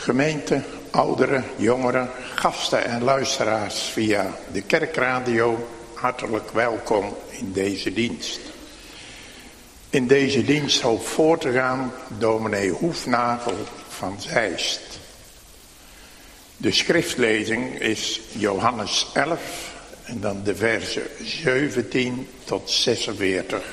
Gemeente, ouderen, jongeren, gasten en luisteraars via de kerkradio, hartelijk welkom in deze dienst. In deze dienst hoopt voor te gaan dominee Hoefnagel van Zeist. De schriftlezing is Johannes 11 en dan de versen 17 tot 46.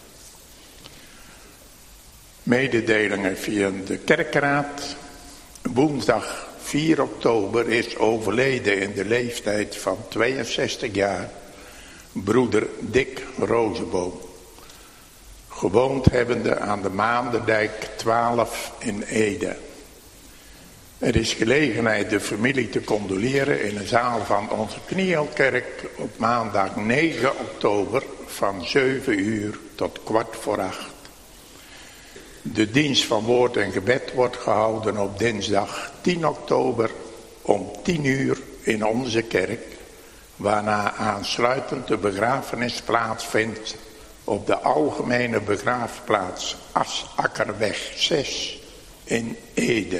Mededelingen via de kerkraad. Woensdag 4 oktober is overleden in de leeftijd van 62 jaar broeder Dick Rozeboom. Gewoond hebbende aan de Maanderdijk 12 in Ede. Er is gelegenheid de familie te condoleren in de zaal van onze Knielkerk op maandag 9 oktober van 7 uur tot 7:15. De dienst van woord en gebed wordt gehouden op dinsdag 10 oktober om 10 uur in onze kerk, waarna aansluitend de begrafenis plaatsvindt op de algemene begraafplaats Asakkerweg 6 in Ede.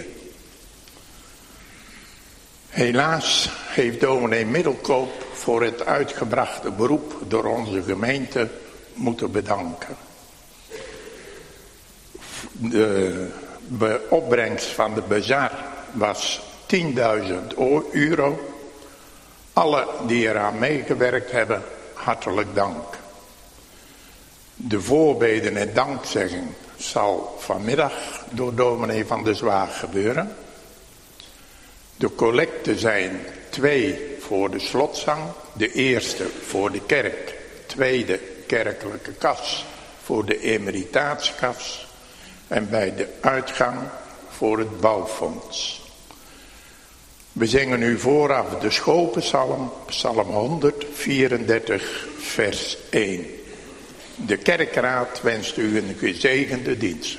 Helaas heeft dominee Middelkoop voor het uitgebrachte beroep door onze gemeente moeten bedanken. De opbrengst van de bazaar was €10.000. Alle die eraan meegewerkt hebben, hartelijk dank. De voorbeden en dankzegging zal vanmiddag door dominee Van der Zwaag gebeuren. De collecten zijn 2 voor de slotzang. De eerste voor de kerk. Tweede kerkelijke kas voor de emeritaatiekas. En bij de uitgang voor het bouwfonds. We zingen nu vooraf de schoolpsalm, psalm 134, vers 1. De kerkraad wenst u een gezegende dienst.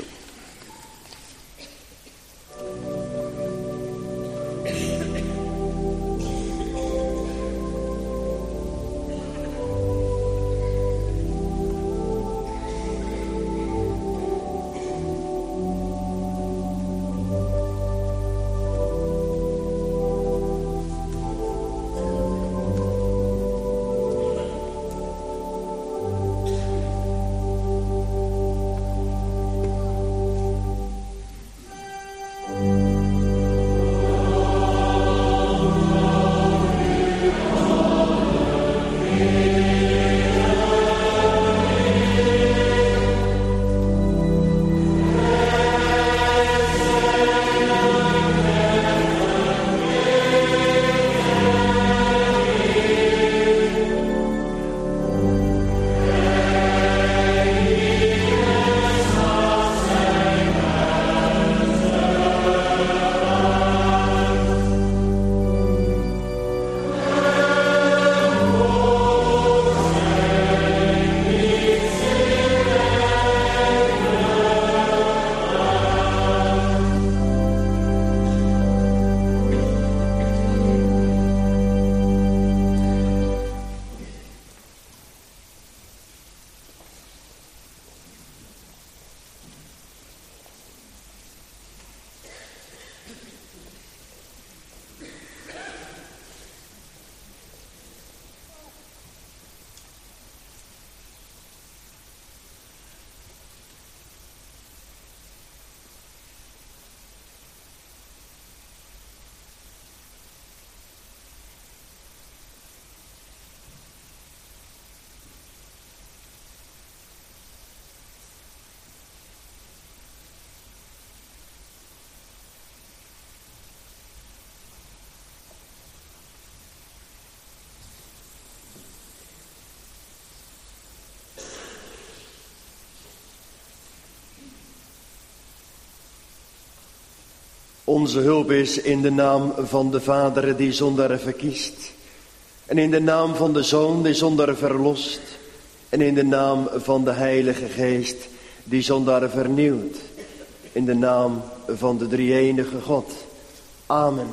Onze hulp is in de naam van de Vader die zondaren verkiest. En in de naam van de Zoon die zondaren verlost. En in de naam van de Heilige Geest die zondaren vernieuwt. In de naam van de drie-enige God. Amen.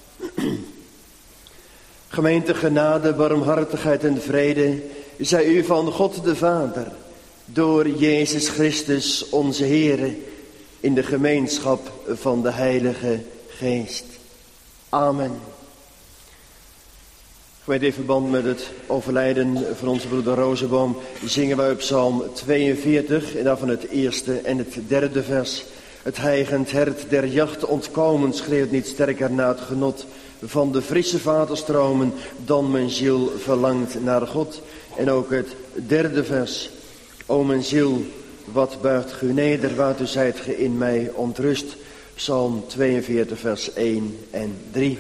Gemeente, genade, barmhartigheid en vrede zij u van God de Vader, door Jezus Christus onze Heere, in de gemeenschap van de Heilige Geest. Amen. Gemeente, in verband met het overlijden van onze broeder Rozenboom zingen wij op Psalm 42 en daarvan het eerste en het derde vers. Het hijgend hert der jacht ontkomen schreeuwt niet sterker naar het genot van de frisse waterstromen dan mijn ziel verlangt naar God. En ook het derde vers. O mijn ziel, wat buigt ge neder, waartoe zijt ge in mij ontrust. Psalm 42 vers 1 en 3.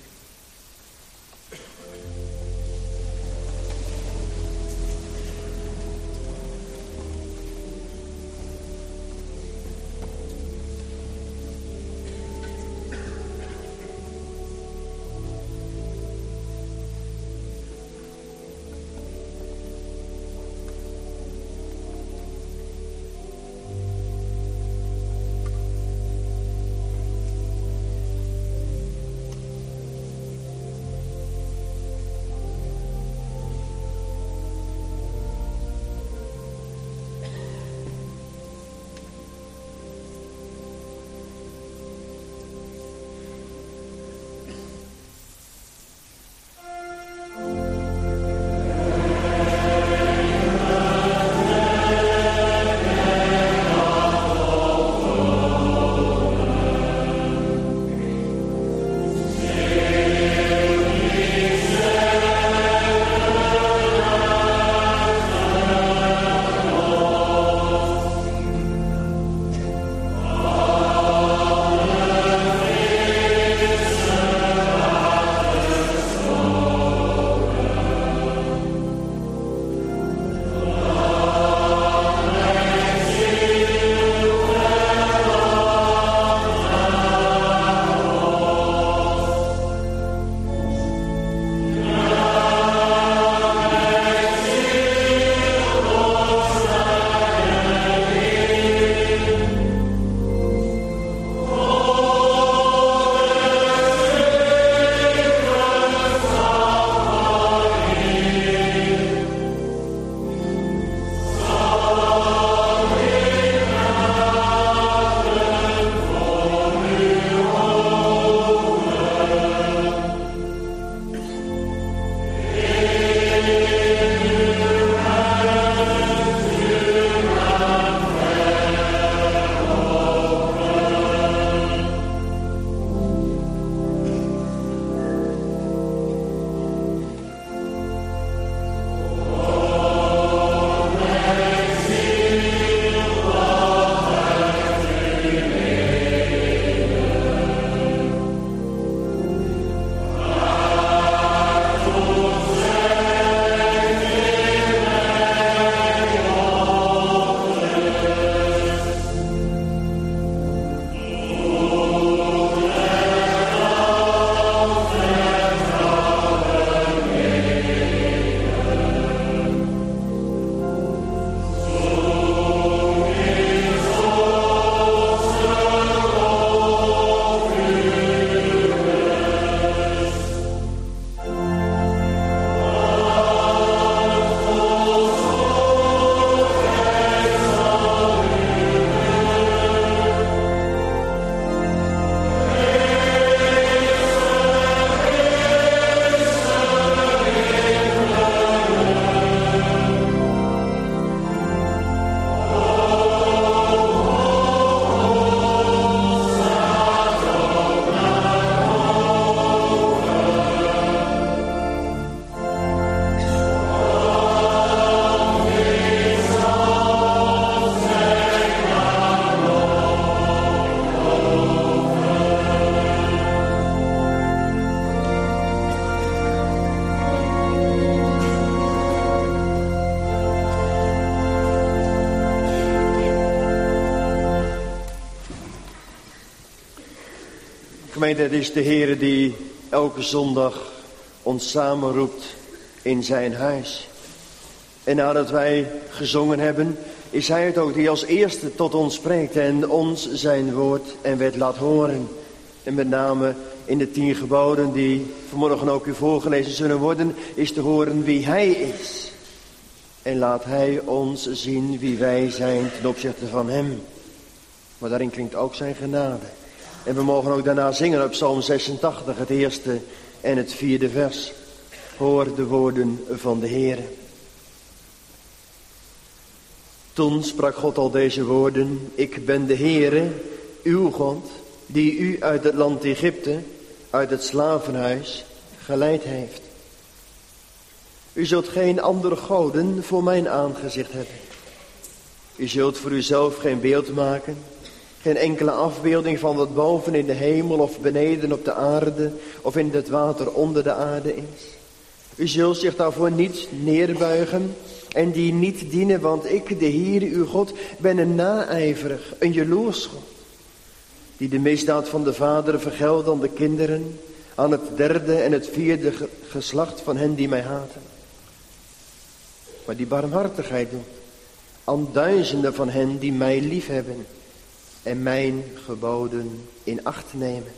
Gemeente, het is de Heer die elke zondag ons samenroept in zijn huis. En nadat wij gezongen hebben, is hij het ook die als eerste tot ons spreekt en ons zijn woord en wet laat horen. En met name in de 10 geboden die vanmorgen ook u voorgelezen zullen worden, is te horen wie hij is. En laat hij ons zien wie wij zijn ten opzichte van hem. Maar daarin klinkt ook zijn genade. En we mogen ook daarna zingen op Psalm 86, het eerste en het vierde vers. Hoor de woorden van de Heere. Toen sprak God al deze woorden. Ik ben de Heere, uw God, die u uit het land Egypte, uit het slavenhuis, geleid heeft. U zult geen andere goden voor mijn aangezicht hebben. U zult voor uzelf geen beeld maken, geen enkele afbeelding van wat boven in de hemel of beneden op de aarde of in het water onder de aarde is. U zult zich daarvoor niet neerbuigen en die niet dienen, want ik, de Heer, uw God, ben een naijverig, een jaloers God, die de misdaad van de vader vergeldt aan de kinderen, aan het derde en het vierde geslacht van hen die mij haten. Maar die barmhartigheid doet aan duizenden van hen die mij liefhebben en mijn geboden in acht nemen.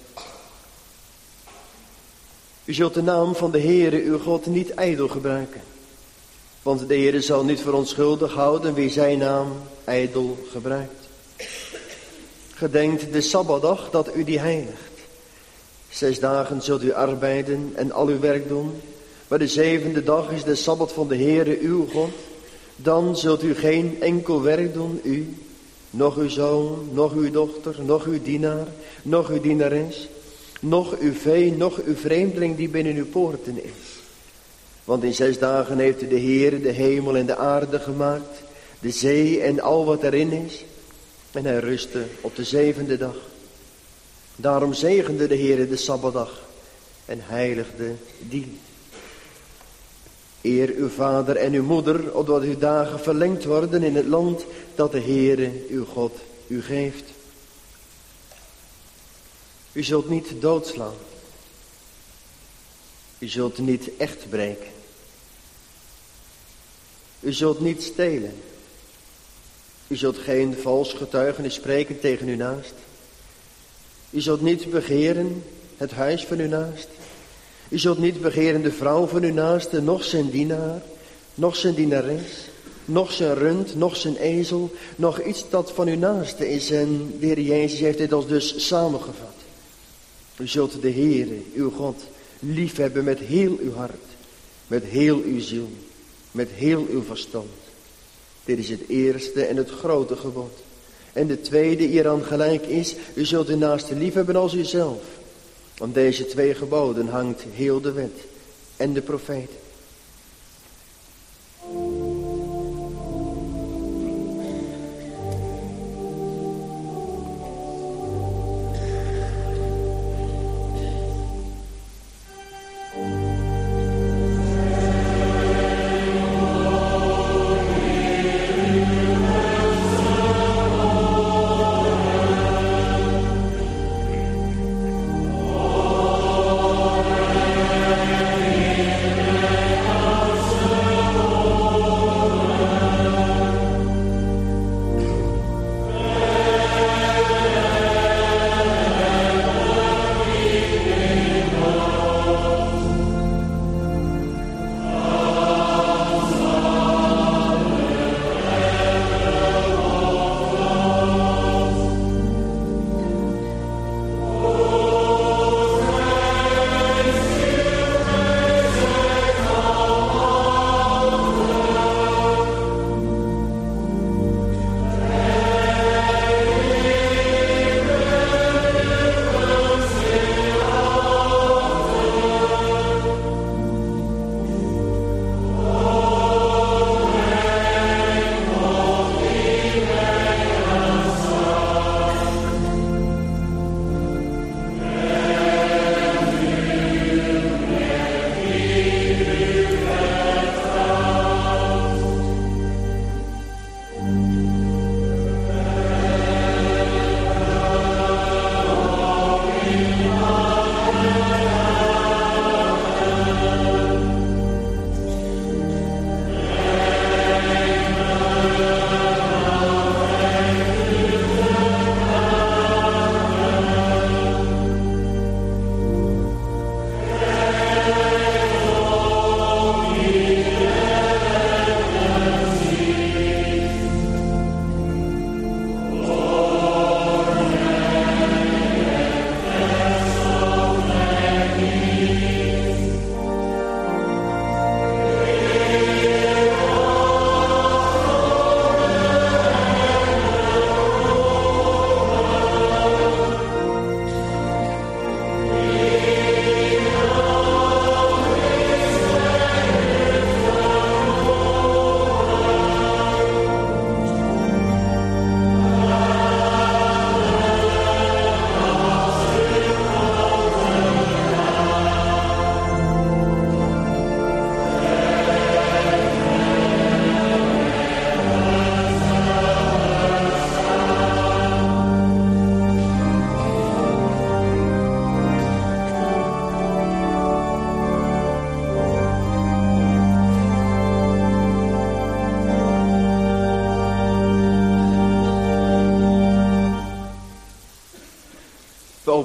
U zult de naam van de Heere uw God niet ijdel gebruiken, want de Heere zal niet verontschuldigd houden wie zijn naam ijdel gebruikt. Gedenkt de Sabbatdag dat u die heiligt. 6 dagen zult u arbeiden en al uw werk doen, maar de 7e dag is de Sabbat van de Heere uw God. Dan zult u geen enkel werk doen, u, noch uw zoon, noch uw dochter, noch uw dienaar, noch uw dienares, noch uw vee, noch uw vreemdeling die binnen uw poorten is. Want in 6 dagen heeft u de Heere de hemel en de aarde gemaakt, de zee en al wat erin is. En hij rustte op de 7e dag. Daarom zegende de Heere de Sabbatdag en heiligde die. Eer uw vader en uw moeder, opdat uw dagen verlengd worden in het land dat de Heere uw God u geeft. U zult niet doodslaan. U zult niet echt breken. U zult niet stelen. U zult geen vals getuigenis spreken tegen uw naast. U zult niet begeren het huis van uw naast. U zult niet begeren de vrouw van uw naaste, noch zijn dienaar, noch zijn dienares, noch zijn rund, noch zijn ezel, nog iets dat van uw naaste is. En de Heer Jezus heeft dit als dus samengevat. U zult de Heere, uw God, liefhebben met heel uw hart, met heel uw ziel, met heel uw verstand. Dit is het eerste en het grote gebod. En de tweede hieraan gelijk is, u zult uw naaste liefhebben als uzelf. Om deze 2 geboden hangt heel de wet en de profeten.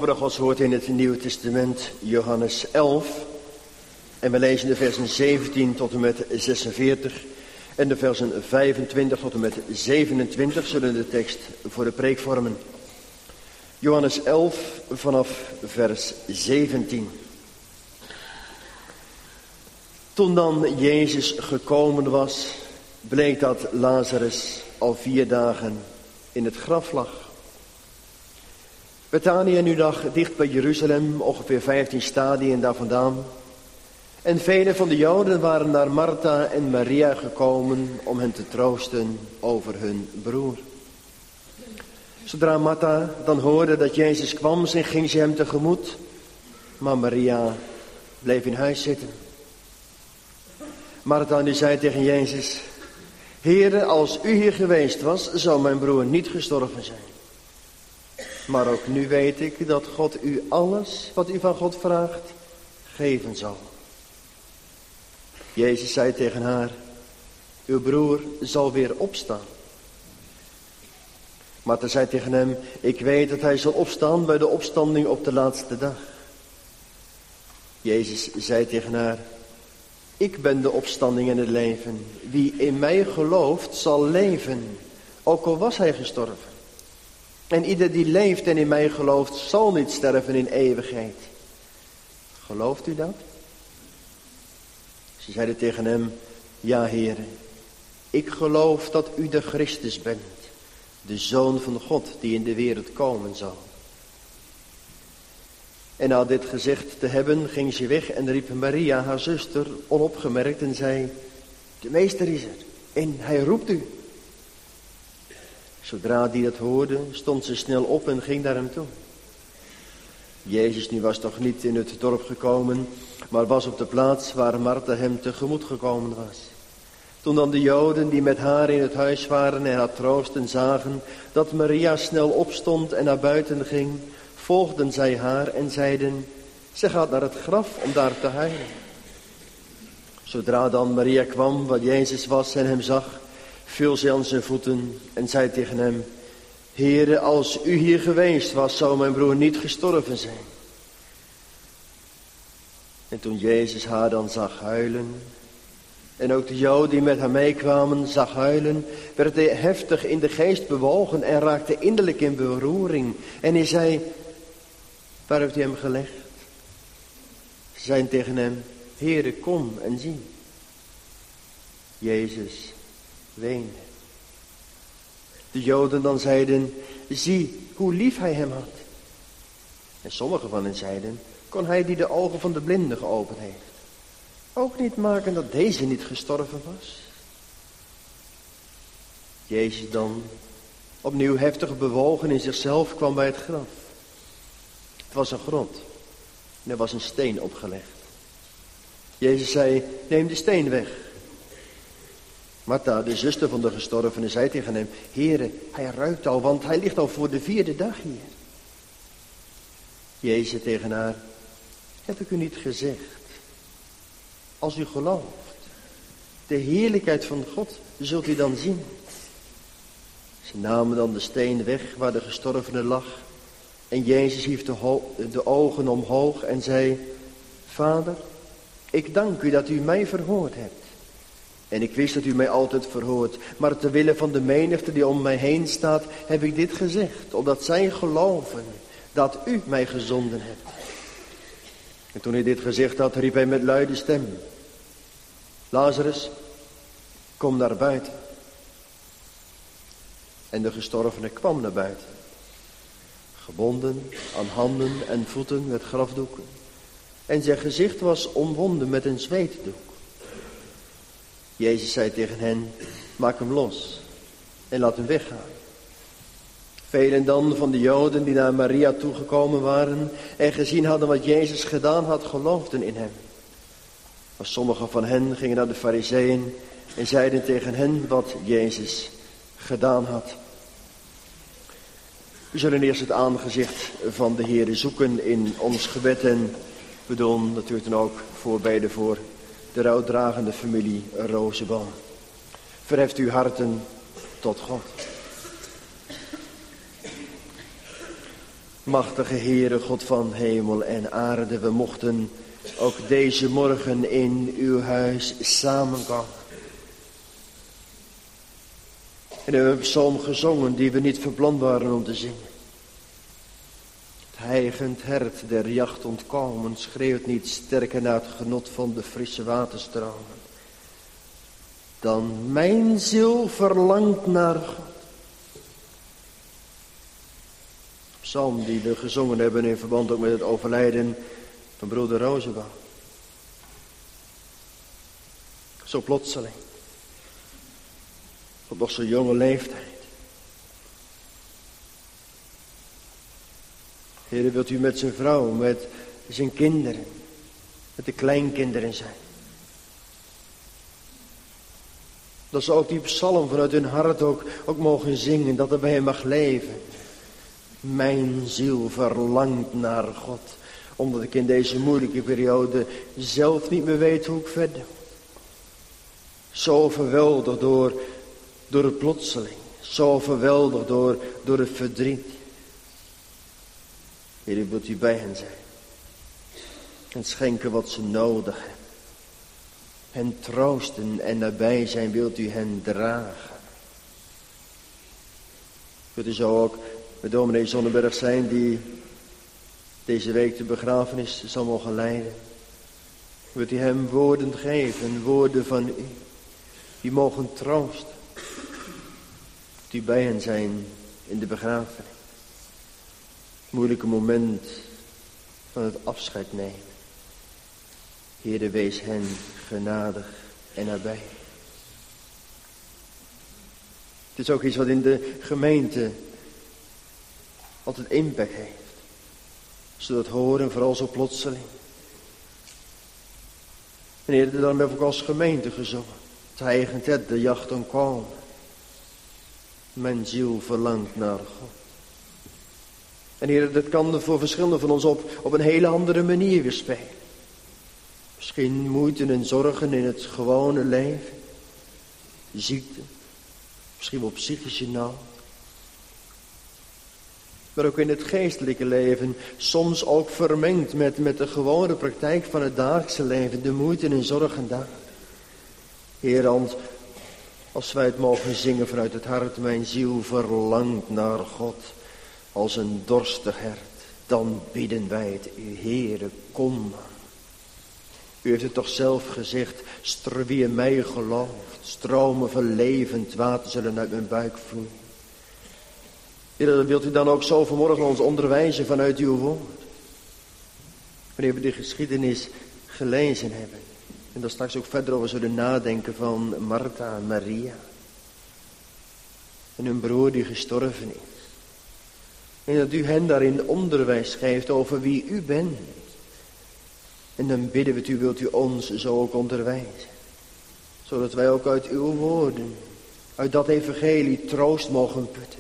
overige Gods woord in het Nieuwe Testament, Johannes 11. En we lezen de versen 17 tot en met 46 en de versen 25 tot en met 27 zullen de tekst voor de preek vormen. Johannes 11 vanaf vers 17. Toen dan Jezus gekomen was, bleek dat Lazarus al 4 dagen in het graf lag. Betanië nu lag dicht bij Jeruzalem, ongeveer 15 stadien daar vandaan. En vele van de Joden waren naar Martha en Maria gekomen om hen te troosten over hun broer. Zodra Martha dan hoorde dat Jezus kwam, ging ze hem tegemoet. Maar Maria bleef in huis zitten. Martha nu zei tegen Jezus: Heere, als u hier geweest was, zou mijn broer niet gestorven zijn. Maar ook nu weet ik dat God u alles wat u van God vraagt, geven zal. Jezus zei tegen haar: Uw broer zal weer opstaan. Martha zei tegen hem: Ik weet dat hij zal opstaan bij de opstanding op de laatste dag. Jezus zei tegen haar: Ik ben de opstanding en het leven. Wie in mij gelooft zal leven, ook al was hij gestorven. En ieder die leeft en in mij gelooft zal niet sterven in eeuwigheid. Gelooft u dat? Ze zeiden tegen hem: Ja, Heere, ik geloof dat u de Christus bent, de Zoon van God die in de wereld komen zal. En na dit gezegd te hebben, ging ze weg en riep Maria, haar zuster, onopgemerkt en zei: De meester is er en hij roept u. Zodra die dat hoorde, stond ze snel op en ging naar hem toe. Jezus nu was toch niet in het dorp gekomen, maar was op de plaats waar Martha hem tegemoet gekomen was. Toen dan de Joden die met haar in het huis waren en haar troosten zagen dat Maria snel opstond en naar buiten ging, volgden zij haar en zeiden: Zij gaat naar het graf om daar te huilen. Zodra dan Maria kwam waar Jezus was en hem zag, viel zij aan zijn voeten en zei tegen hem: Heere, als u hier geweest was, zou mijn broer niet gestorven zijn. En toen Jezus haar dan zag huilen, en ook de Joden die met haar meekwamen zag huilen, werd hij heftig in de geest bewogen en raakte innerlijk in beroering. En hij zei: Waar heeft u hem gelegd? Ze zeiden tegen hem: Heere, kom en zie. Jezus weende. De Joden dan zeiden: Zie hoe lief hij hem had. En sommigen van hen zeiden: Kon hij die de ogen van de blinden geopend heeft ook niet maken dat deze niet gestorven was? Jezus dan, opnieuw heftig bewogen in zichzelf, kwam bij het graf. Het was een grot en er was een steen opgelegd. Jezus zei: Neem de steen weg. Martha, de zuster van de gestorvene, zei tegen hem: Heere, hij ruikt al, want hij ligt al voor de 4e dag hier. Jezus tegen haar: Heb ik u niet gezegd, als u gelooft, de heerlijkheid van God zult u dan zien. Ze namen dan de steen weg waar de gestorvene lag. En Jezus hief de ogen omhoog en zei: Vader, ik dank u dat u mij verhoord hebt. En ik wist dat u mij altijd verhoort. Maar ter wille van de menigte die om mij heen staat, heb ik dit gezegd, opdat zij geloven dat u mij gezonden hebt. En toen hij dit gezegd had, riep hij met luide stem: Lazarus, kom naar buiten. En de gestorvene kwam naar buiten, gebonden aan handen en voeten met grafdoeken. En zijn gezicht was omwonden met een zweetdoek. Jezus zei tegen hen: Maak hem los en laat hem weggaan. Velen dan van de Joden die naar Maria toegekomen waren en gezien hadden wat Jezus gedaan had, geloofden in hem. Maar sommigen van hen gingen naar de Farizeeën en zeiden tegen hen wat Jezus gedaan had. We zullen eerst het aangezicht van de Heere zoeken in ons gebed en we doen natuurlijk dan ook voorbeden voor de rouwdragende familie Rozenboom. Verheft uw harten tot God. Machtige Heere, God van hemel en aarde, we mochten ook deze morgen in uw huis samenkomen. En we hebben een psalm gezongen die we niet verplant waren om te zingen. Het hijgend hert der jacht ontkomen schreeuwt niet sterker naar het genot van de frisse waterstromen. Dan mijn ziel verlangt naar God. Psalm die we gezongen hebben in verband ook met het overlijden van broeder Rozenbaum. Zo plotseling. Op nog zo'n jonge leeftijd. Heer, wilt u met zijn vrouw, met zijn kinderen, met de kleinkinderen zijn. Dat ze ook die psalm vanuit hun hart ook mogen zingen, dat er bij hem mag leven. Mijn ziel verlangt naar God, omdat ik in deze moeilijke periode zelf niet meer weet hoe ik verder. Zo overweldigd door het plotseling, zo overweldigd door het verdriet. Heer, wilt u bij hen zijn en schenken wat ze nodig hebben. Hen troosten en nabij zijn, wilt u hen dragen. Wilt u zo ook met dominee Zonneberg zijn, die deze week de begrafenis zal mogen leiden. Wilt u hem woorden geven, woorden van u, die mogen troosten. Wilt u bij hen zijn in de begrafenis. Moeilijke moment van het afscheid nemen. Heere, wees hen genadig en nabij. Het is ook iets wat in de gemeente altijd impact heeft. Zodat horen, vooral zo plotseling. En Heer, daarom heb ik als gemeente gezongen. Het hijgend hert, de jacht ontkomen. Mijn ziel verlangt naar God. En Heer, dat kan voor verschillende van ons op een hele andere manier weer spelen. Misschien moeite en zorgen in het gewone leven. Ziekte. Misschien wel psychische nood. Maar ook in het geestelijke leven. Soms ook vermengd met de gewone praktijk van het dagelijkse leven. De moeite en zorgen daar. Heer, als wij het mogen zingen vanuit het hart. Mijn ziel verlangt naar God. Als een dorstig hert. Dan bidden wij het u, Heere, kom maar. U heeft het toch zelf gezegd, wie in mij gelooft, stromen van levend water zullen uit mijn buik vloeien. Heer, wilt u dan ook zo vanmorgen ons onderwijzen vanuit uw woord. Wanneer we de geschiedenis gelezen hebben. En daar straks ook verder over zullen nadenken van Martha en Maria. En hun broer die gestorven is. En dat u hen daarin onderwijs geeft over wie u bent. En dan bidden we het u, wilt u ons zo ook onderwijzen. Zodat wij ook uit uw woorden, uit dat evangelie troost mogen putten.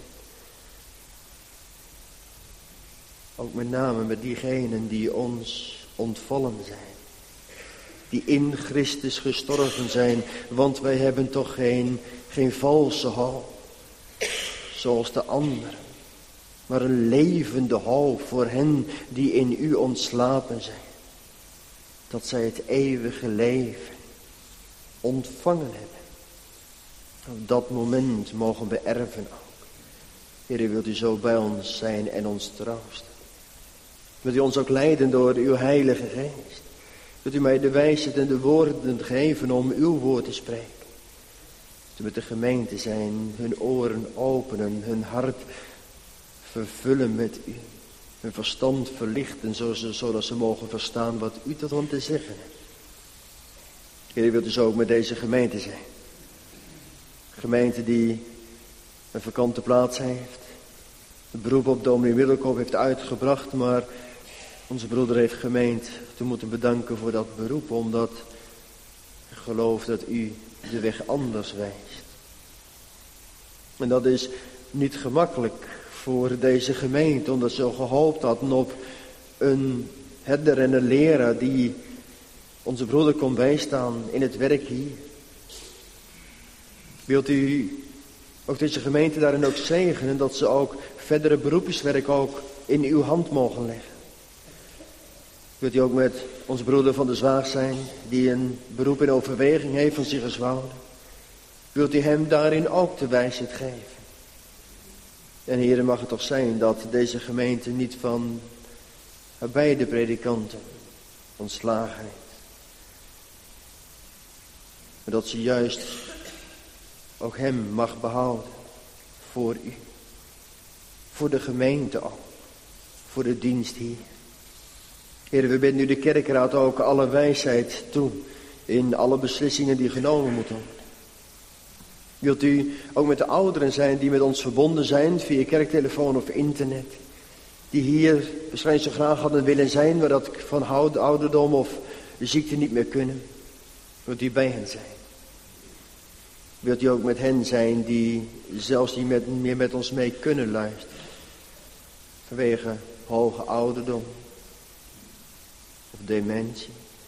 Ook met name met diegenen die ons ontvallen zijn. Die in Christus gestorven zijn. Want wij hebben toch geen valse hoop. Zoals de anderen. Maar een levende hoop voor hen die in u ontslapen zijn. Dat zij het eeuwige leven ontvangen hebben. Op dat moment mogen we erven ook. Heer, wilt u zo bij ons zijn en ons troosten. Wilt u ons ook leiden door uw heilige geest. Wilt u mij de wijsheid en de woorden geven om uw woord te spreken. Wilt u met de gemeente zijn, hun oren openen, hun hart vervullen met u. Hun verstand verlichten, zodat ze mogen verstaan wat u tot hen te zeggen hebt. Heer, wilt u zo ook met deze gemeente zijn. Een gemeente die een vakante plaats heeft. Het beroep op dominee Middelkoop heeft uitgebracht, maar onze broeder heeft gemeend te moeten bedanken voor dat beroep, omdat ik geloof dat u de weg anders wijst. En dat is niet gemakkelijk voor deze gemeente, omdat ze gehoopt hadden op een herder en een leraar die onze broeder kon bijstaan in het werk hier. Wilt u ook deze gemeente daarin ook zegenen, dat ze ook verdere beroepswerk ook in uw hand mogen leggen. Wilt u ook met ons broeder van de Zwaag zijn, die een beroep in overweging heeft van Siggerswoude? Wilt u hem daarin ook de wijsheid geven? En heren, mag het toch zijn dat deze gemeente niet van beide predikanten ontslagen heeft. Maar dat ze juist ook hem mag behouden voor u. Voor de gemeente ook. Voor de dienst hier. Heren, we bidden u de kerkraad ook alle wijsheid toe in alle beslissingen die genomen moeten worden. Wilt u ook met de ouderen zijn die met ons verbonden zijn via kerktelefoon of internet. Die hier waarschijnlijk zo graag hadden willen zijn, maar dat van ouderdom of de ziekte niet meer kunnen. Wilt u bij hen zijn. Wilt u ook met hen zijn die zelfs niet meer met ons mee kunnen luisteren. Vanwege hoge ouderdom. Of dementie.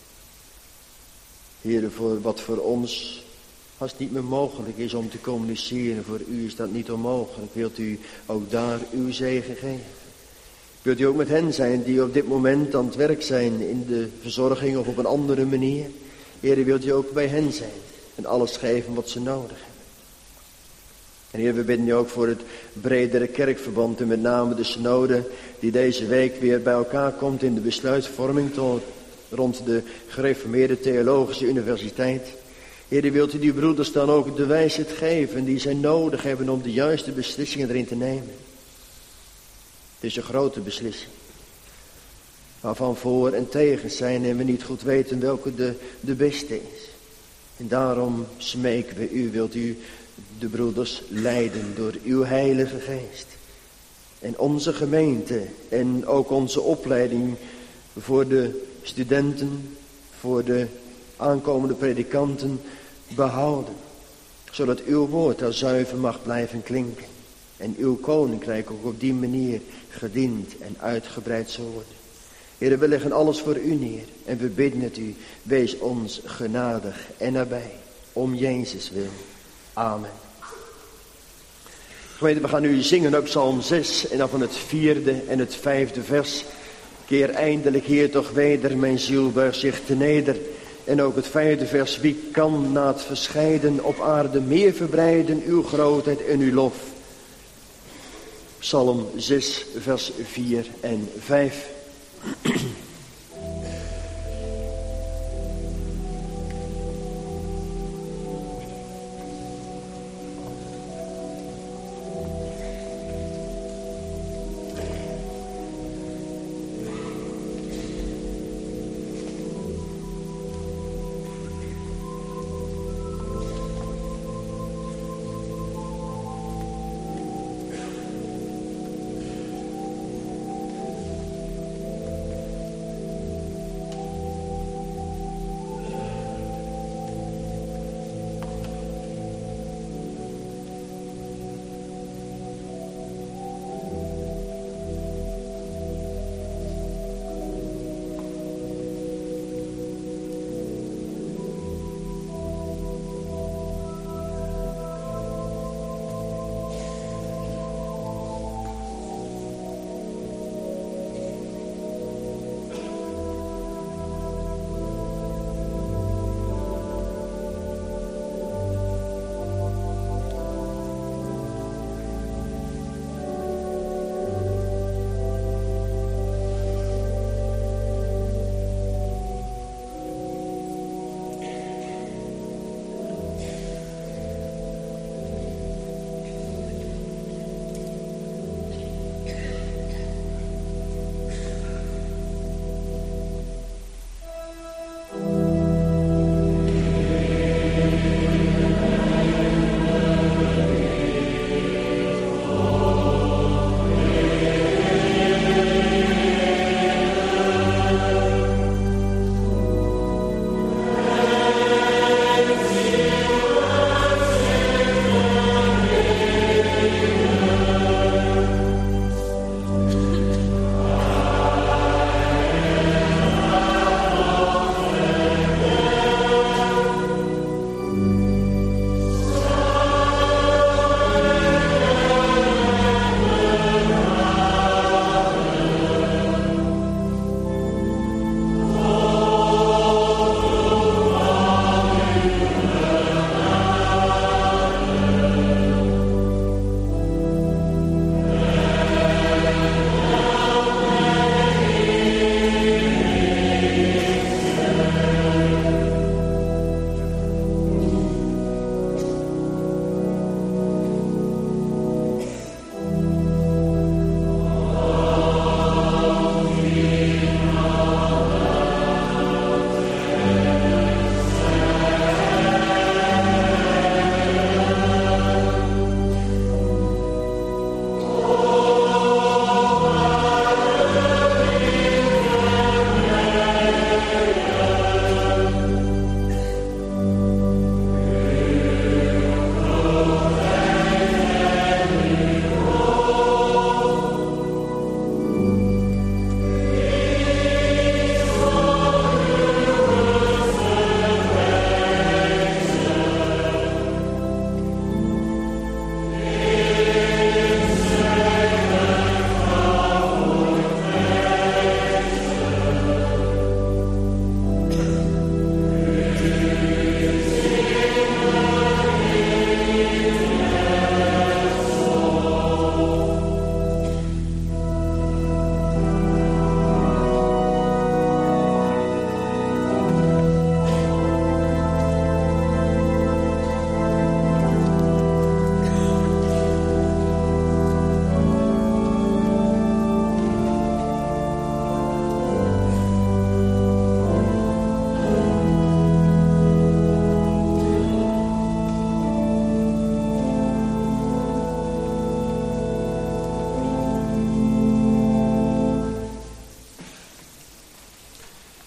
Heren, voor wat voor ons als niet meer mogelijk is om te communiceren, voor u is dat niet onmogelijk. Wilt u ook daar uw zegen geven? Wilt u ook met hen zijn die op dit moment aan het werk zijn in de verzorging of op een andere manier? Heren, wilt u ook bij hen zijn en alles geven wat ze nodig hebben? En Heer, we bidden u ook voor het bredere kerkverband en met name de synode die deze week weer bij elkaar komt in de besluitvorming rond de gereformeerde theologische universiteit. Heer, wilt u die broeders dan ook de wijsheid geven die zij nodig hebben om de juiste beslissingen erin te nemen. Het is een grote beslissing. Waarvan voor en tegen zijn en we niet goed weten welke de beste is. En daarom smeken we u, wilt u de broeders leiden door uw heilige geest. En onze gemeente en ook onze opleiding voor de studenten, voor de aankomende predikanten behouden. Zodat uw woord daar zuiver mag blijven klinken. En uw koninkrijk ook op die manier gediend en uitgebreid zal worden. Heer, we leggen alles voor u neer. En we bidden het u, wees ons genadig en nabij. Om Jezus wil. Amen. Gemeente, we gaan nu zingen op Psalm 6 en dan van het 4e en het 5e vers. Keer eindelijk, Heer, toch weder, mijn ziel buigt zich te neder. En ook het 5e vers, wie kan na het verscheiden op aarde meer verbreiden uw grootheid en uw lof. Psalm 6 vers 4 en 5.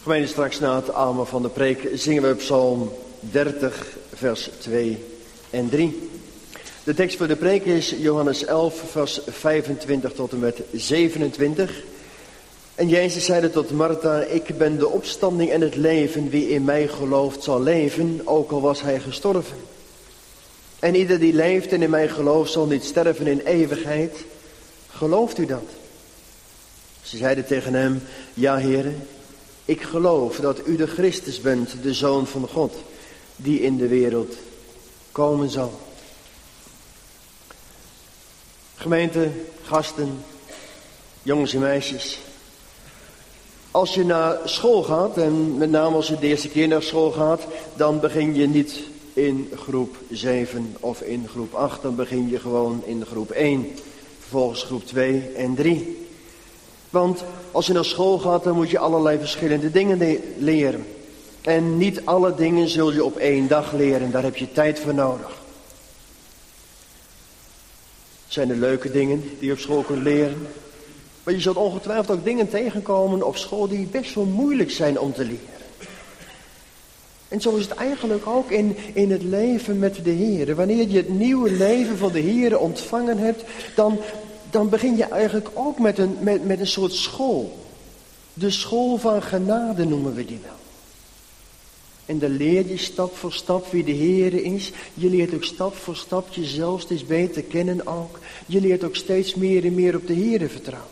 Gemeente, straks na het amen van de preek zingen we Psalm 30, vers 2 en 3. De tekst voor de preek is Johannes 11, vers 25 tot en met 27. En Jezus zeide tot Martha, ik ben de opstanding en het leven. Wie in mij gelooft zal leven, ook al was hij gestorven. En ieder die leeft en in mij gelooft zal niet sterven in eeuwigheid. Gelooft u dat? Ze zeiden tegen hem, ja Heere, ik geloof dat u de Christus bent, de Zoon van God, die in de wereld komen zal. Gemeente, gasten, jongens en meisjes. Als je naar school gaat, en met name als je de eerste keer naar school gaat, dan begin je niet in groep 7 of in groep 8. Dan begin je gewoon in groep 1, vervolgens groep 2 en 3. Want als je naar school gaat, dan moet je allerlei verschillende dingen leren. En niet alle dingen zul je op 1 dag leren, daar heb je tijd voor nodig. Zijn er leuke dingen die je op school kunt leren? Maar je zult ongetwijfeld ook dingen tegenkomen op school die best wel moeilijk zijn om te leren. En zo is het eigenlijk ook in het leven met de Heer. Wanneer je het nieuwe leven van de Heer ontvangen hebt, dan begin je eigenlijk ook met een soort school. De school van genade noemen we die wel. En dan leer je stap voor stap wie de Heer is. Je leert ook stap voor stap jezelf steeds beter kennen ook. Je leert ook steeds meer en meer op de Heer vertrouwen.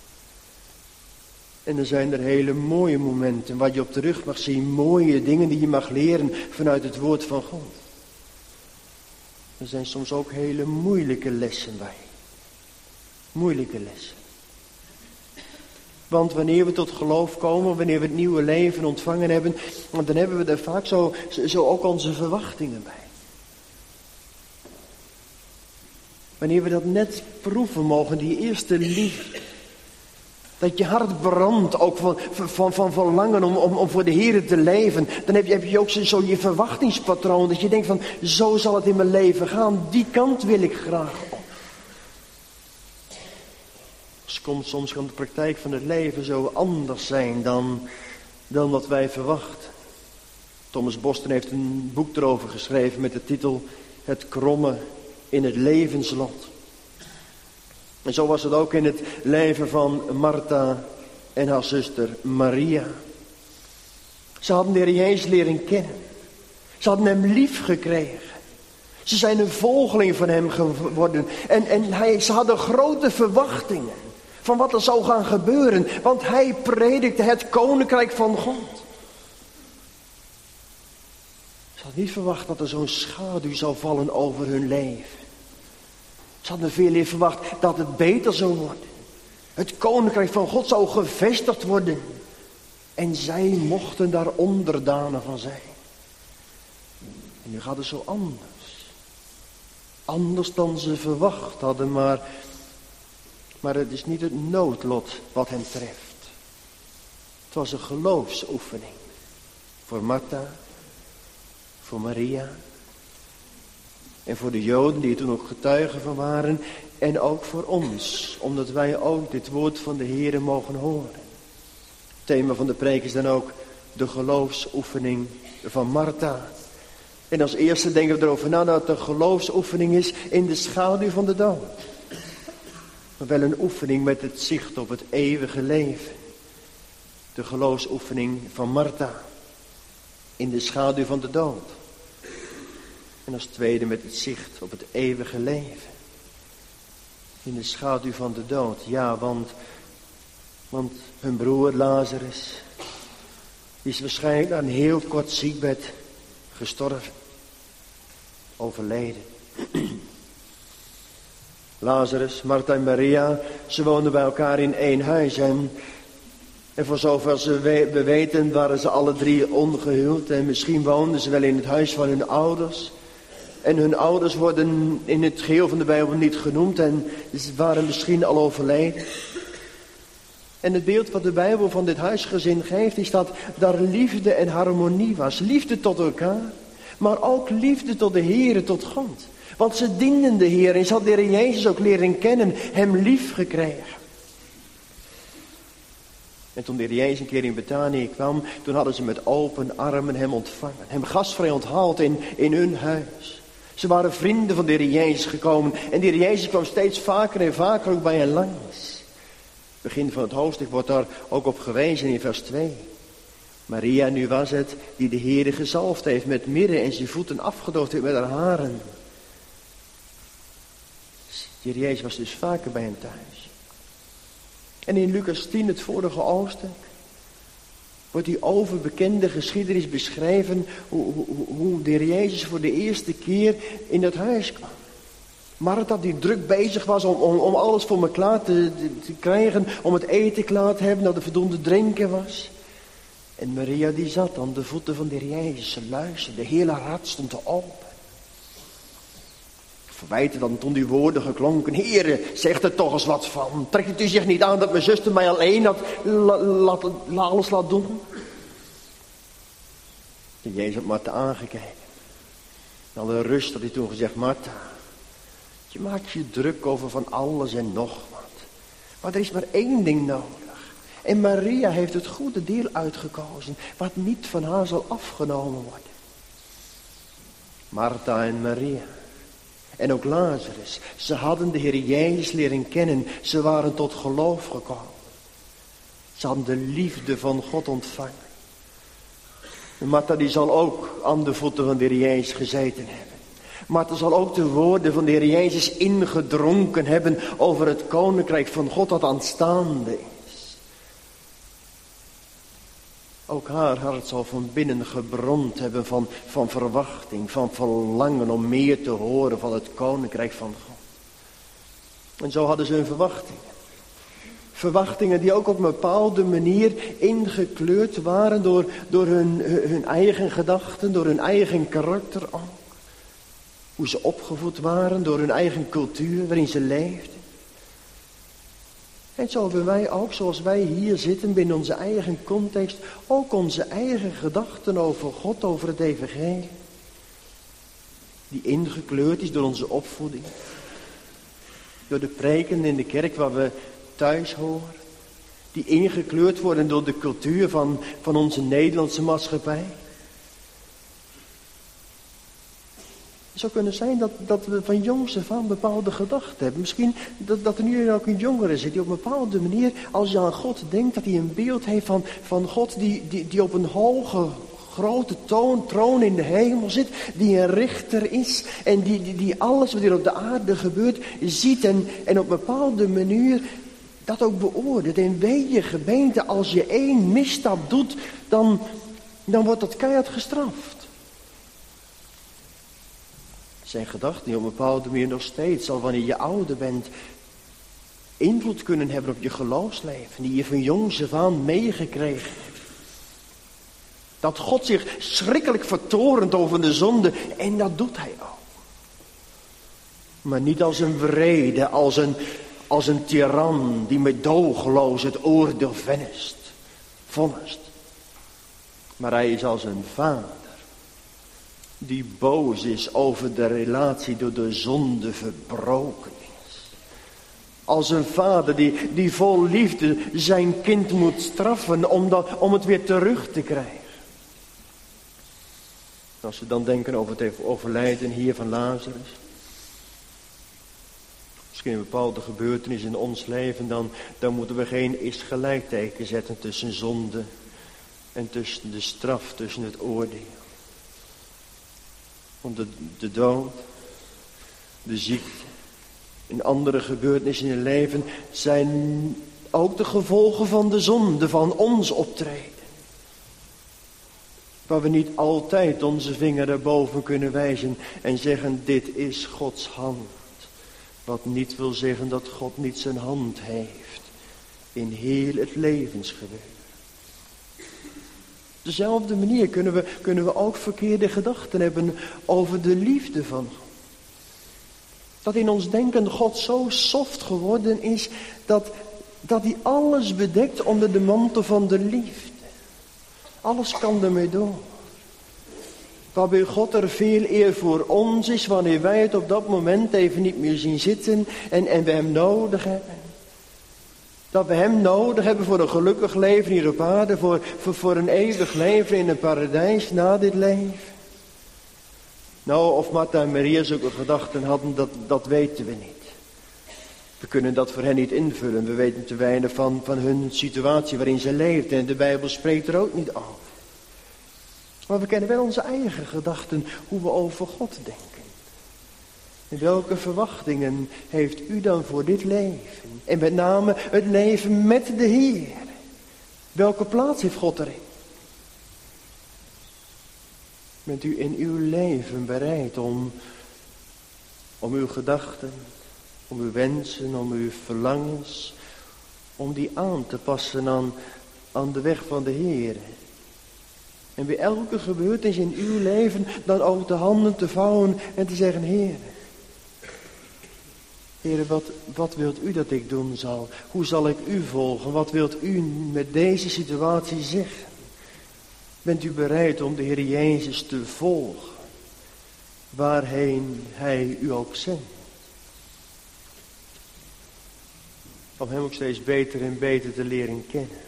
En dan zijn er hele mooie momenten waar je op terug mag zien. Mooie dingen die je mag leren vanuit het woord van God. Er zijn soms ook hele moeilijke lessen bij. Moeilijke lessen. Want wanneer we tot geloof komen, wanneer we het nieuwe leven ontvangen hebben, dan hebben we daar vaak zo ook onze verwachtingen bij. Wanneer we dat net proeven mogen, die eerste liefde. Dat je hart brandt ook van verlangen om voor de Heer te leven. Dan heb je ook zo je verwachtingspatroon. Dat je denkt van, zo zal het in mijn leven gaan. Die kant wil ik graag op. Soms kan de praktijk van het leven zo anders zijn dan wat wij verwachten. Thomas Boston heeft een boek erover geschreven met de titel Het kromme in het levenslot. En zo was het ook in het leven van Martha en haar zuster Maria. Ze hadden de Heer Jezus leren kennen. Ze hadden hem lief gekregen. Ze zijn een volgeling van hem geworden. En ze hadden grote verwachtingen van wat er zou gaan gebeuren. Want hij predikte het koninkrijk van God. Ze hadden niet verwacht dat er zo'n schaduw zou vallen over hun leven. Ze hadden veel meer verwacht dat het beter zou worden. Het koninkrijk van God zou gevestigd worden. En zij mochten daar onderdanen van zijn. En nu gaat het zo anders. Anders dan ze verwacht hadden, maar het is niet het noodlot wat hen treft. Het was een geloofsoefening. Voor Martha, voor Maria. En voor de Joden die er toen ook getuigen van waren. En ook voor ons. Omdat wij ook dit woord van de Heere mogen horen. Het thema van de preek is dan ook de geloofsoefening van Martha. En als eerste denken we erover na dat het een geloofsoefening is in de schaduw van de dood. Maar wel een oefening met het zicht op het eeuwige leven. De geloofsoefening van Martha. In de schaduw van de dood. En als tweede met het zicht op het eeuwige leven. In de schaduw van de dood. Ja, want hun broer Lazarus is waarschijnlijk aan een heel kort ziekbed gestorven. Overleden. Lazarus, Martha en Maria, ze woonden bij elkaar in één huis. En voor zover we weten waren ze alle drie ongehuwd. En misschien woonden ze wel in het huis van hun ouders. En hun ouders worden in het geheel van de Bijbel niet genoemd. En ze waren misschien al overleden. En het beeld wat de Bijbel van dit huisgezin geeft is dat daar liefde en harmonie was. Liefde tot elkaar. Maar ook liefde tot de Heere, tot God. Want ze dienden de Heer en ze hadden de Heer Jezus ook leren kennen. Hem lief gekregen. En toen de Heer Jezus een keer in Betanië kwam, toen hadden ze met open armen hem ontvangen. Hem gastvrij onthaald in hun huis. Ze waren vrienden van de Heer Jezus gekomen. En de Heer Jezus kwam steeds vaker en vaker ook bij hen langs. Het begin van het hoofdstuk wordt daar ook op gewezen in vers 2. Maria nu was het die de Heere gezalfd heeft met mirre en zijn voeten afgedoofd heeft met haar haren. De Heer Jezus was dus vaker bij hen thuis. En in Lucas 10, het vorige hoofdstuk, wordt die overbekende geschiedenis beschreven hoe de Heer Jezus voor de eerste keer in dat huis kwam. Martha die druk bezig was om alles voor me klaar te krijgen, om het eten klaar te hebben, dat er voldoende drinken was. En Maria die zat aan de voeten van de Heer Jezus, ze luisterde, de hele hart stond te open. Verwijten dan toen die woorden geklonken, Heere, zegt er toch eens wat van. Trekt het u zich niet aan dat mijn zuster mij alleen alles laat doen? En Jezus had Martha aangekeken. En alle rust had hij toen gezegd, Martha, je maakt je druk over van alles en nog wat. Maar er is maar één ding nodig. En Maria heeft het goede deel uitgekozen, wat niet van haar zal afgenomen worden. Martha en Maria. En ook Lazarus. Ze hadden de Heer Jezus leren kennen. Ze waren tot geloof gekomen. Ze hadden de liefde van God ontvangen. En Martha die zal ook aan de voeten van de Heer Jezus gezeten hebben. Martha zal ook de woorden van de Heer Jezus ingedronken hebben over het koninkrijk van God dat aanstaande is. Ook haar hart zal van binnen gebrand hebben van verwachting, van verlangen om meer te horen van het koninkrijk van God. En zo hadden ze hun verwachtingen. Verwachtingen die ook op een bepaalde manier ingekleurd waren door hun eigen gedachten, door hun eigen karakter ook. Hoe ze opgevoed waren, door hun eigen cultuur waarin ze leefden. En zo hebben wij ook, zoals wij hier zitten binnen onze eigen context, ook onze eigen gedachten over God, over het evangelie. Die ingekleurd is door onze opvoeding. Door de preken in de kerk waar we thuis horen. Die ingekleurd worden door de cultuur van onze Nederlandse maatschappij. Het zou kunnen zijn dat we van jongs af aan bepaalde gedachten hebben. Misschien dat er nu ook een jongere zit die op een bepaalde manier, als je aan God denkt, dat hij een beeld heeft van God die op een hoge, grote troon in de hemel zit. Die een richter is en die alles wat hier op de aarde gebeurt ziet en op een bepaalde manier dat ook beoordeelt. En weet je gemeente, als je één misstap doet, dan wordt dat keihard gestraft. Zijn gedachten die op een bepaalde manier nog steeds, al wanneer je ouder bent, invloed kunnen hebben op je geloofsleven. Die je van jongs af aan meegekregen hebt. Dat God zich schrikkelijk vertorent over de zonde. En dat doet hij ook. Maar niet als een wrede, als een tiran die meedogenloos het oordeel vonnist. Maar hij is als een vader. Die boos is over de relatie door de zonde verbroken is. Als een vader die vol liefde zijn kind moet straffen om het weer terug te krijgen. Als we dan denken over het overlijden hier van Lazarus. Misschien een bepaalde gebeurtenis in ons leven, dan moeten we geen is-gelijkteken zetten tussen zonde en tussen de straf, tussen het oordeel. Want de dood, de ziekte en andere gebeurtenissen in het leven zijn ook de gevolgen van de zonde, van ons optreden. Waar we niet altijd onze vinger erboven kunnen wijzen en zeggen, dit is Gods hand. Wat niet wil zeggen dat God niet zijn hand heeft in heel het levensgebeuren. Op dezelfde manier kunnen we ook verkeerde gedachten hebben over de liefde van God. Dat in ons denken God zo soft geworden is dat hij alles bedekt onder de mantel van de liefde. Alles kan ermee door. Waarbij God er veel eer voor ons is wanneer wij het op dat moment even niet meer zien zitten en we hem nodig hebben. Dat we hem nodig hebben voor een gelukkig leven hier op aarde, voor een eeuwig leven in een paradijs na dit leven. Nou, of Martha en Maria zulke gedachten hadden, dat weten we niet. We kunnen dat voor hen niet invullen. We weten te weinig van hun situatie waarin ze leeft. En de Bijbel spreekt er ook niet over. Maar we kennen wel onze eigen gedachten, hoe we over God denken. En welke verwachtingen heeft u dan voor dit leven? En met name het leven met de Heer. Welke plaats heeft God erin? Bent u in uw leven bereid om uw gedachten, om uw wensen, om uw verlangens, om die aan te passen aan de weg van de Heer? En bij elke gebeurtenis in uw leven dan ook de handen te vouwen en te zeggen: Heer, wat wilt u dat ik doen zal? Hoe zal ik u volgen? Wat wilt u met deze situatie zeggen? Bent u bereid om de Heer Jezus te volgen, waarheen Hij u ook zendt? Om Hem ook steeds beter en beter te leren kennen.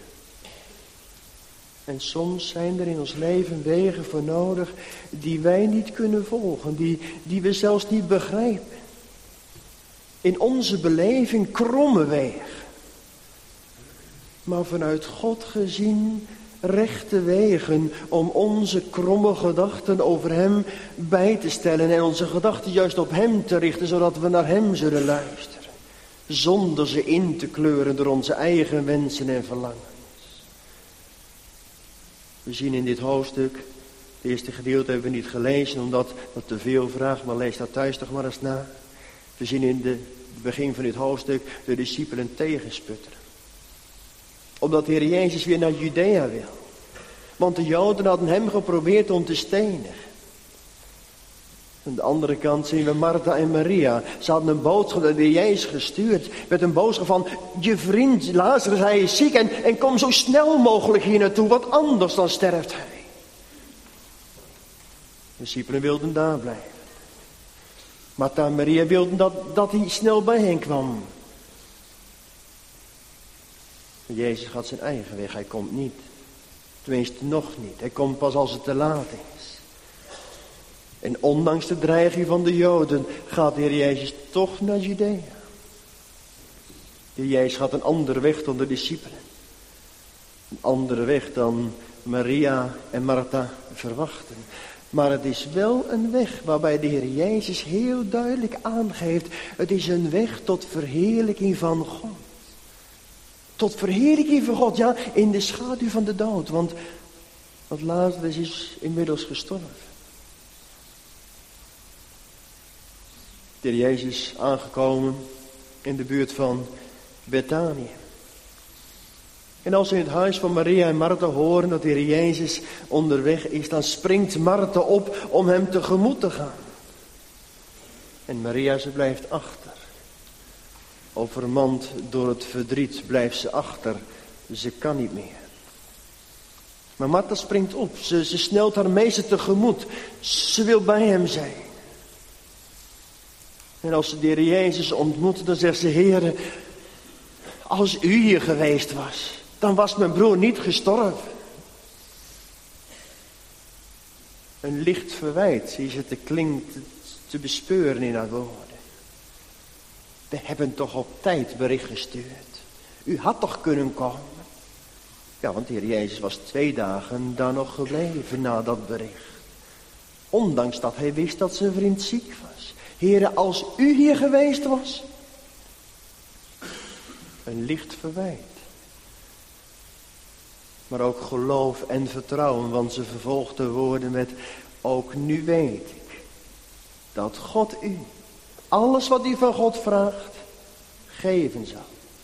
En soms zijn er in ons leven wegen voor nodig die wij niet kunnen volgen, die we zelfs niet begrijpen. In onze beleving kromme wegen. Maar vanuit God gezien rechte wegen om onze kromme gedachten over Hem bij te stellen en onze gedachten juist op Hem te richten, zodat we naar Hem zullen luisteren. Zonder ze in te kleuren door onze eigen wensen en verlangens. We zien in dit hoofdstuk, het eerste gedeelte hebben we niet gelezen omdat dat te veel vraagt, maar lees dat thuis toch maar eens na. We zien in het begin van dit hoofdstuk de discipelen tegensputteren. Omdat de Heer Jezus weer naar Judea wil. Want de Joden hadden hem geprobeerd om te stenigen. Aan de andere kant zien we Martha en Maria. Ze hadden een boodschap naar de Heer Jezus gestuurd. Met een boodschap van: je vriend Lazarus, hij is ziek en kom zo snel mogelijk hier naartoe. Want anders dan sterft hij. De discipelen wilden daar blijven. Martha en Maria wilden dat hij snel bij hen kwam. Maar Jezus gaat zijn eigen weg. Hij komt niet. Tenminste nog niet. Hij komt pas als het te laat is. En ondanks de dreiging van de Joden gaat de Heer Jezus toch naar Judea. De Heer Jezus gaat een andere weg dan de discipelen. Een andere weg dan Maria en Martha verwachten. Maar het is wel een weg waarbij de Heer Jezus heel duidelijk aangeeft: het is een weg tot verheerlijking van God. Tot verheerlijking van God, ja, in de schaduw van de dood. Want Lazarus is inmiddels gestorven. De Heer Jezus aangekomen in de buurt van Bethanië. En als ze in het huis van Maria en Martha horen dat de Heer Jezus onderweg is, dan springt Martha op om hem tegemoet te gaan. En Maria, ze blijft achter. Overmand door het verdriet blijft ze achter. Ze kan niet meer. Maar Martha springt op. Ze snelt haar meester tegemoet. Ze wil bij hem zijn. En als ze de Heer Jezus ontmoet, dan zegt ze: Heere, als u hier geweest was, dan was mijn broer niet gestorven. Een licht verwijt, zie je, klinkt te bespeuren in haar woorden. We hebben toch op tijd bericht gestuurd. U had toch kunnen komen? Ja, want de Heer Jezus was 2 dagen daar nog gebleven na dat bericht. Ondanks dat hij wist dat zijn vriend ziek was. Heere, als u hier geweest was. Een licht verwijt. Maar ook geloof en vertrouwen, want ze vervolgt de woorden met: ook nu weet ik dat God u alles wat u van God vraagt geven zal.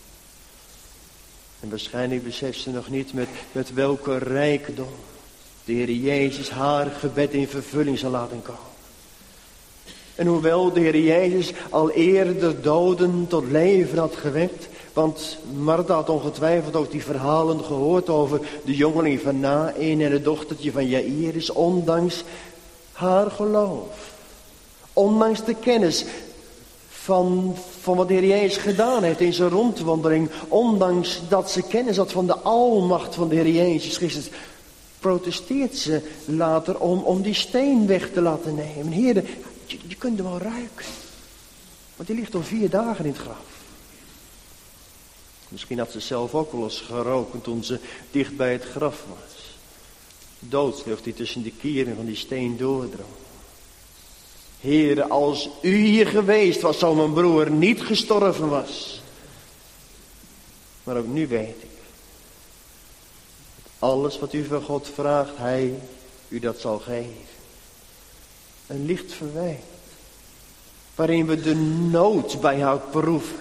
En waarschijnlijk beseft ze nog niet met welke rijkdom de Heer Jezus haar gebed in vervulling zal laten komen. En hoewel de Heer Jezus al eerder doden tot leven had gewekt, want Martha had ongetwijfeld ook die verhalen gehoord over de jongeling van Naïn en het dochtertje van Jaïrus, ondanks haar geloof, ondanks de kennis, van wat de Heer Jezus gedaan heeft in zijn rondwandeling. Ondanks dat ze kennis had van de almacht van de Heer Jezus Christus, protesteert ze later om die steen weg te laten nemen. Heer, je kunt hem wel ruiken. Want die ligt al 4 dagen in het graf. Misschien had ze zelf ook wel eens geroken toen ze dicht bij het graf was. Doodslucht die tussen de kieren van die steen doordrong. Heere, als u hier geweest was, zou mijn broer niet gestorven was. Maar ook nu weet ik. Alles wat u van God vraagt, hij u dat zal geven. Een licht verwijt. Waarin we de nood bij haar proeven.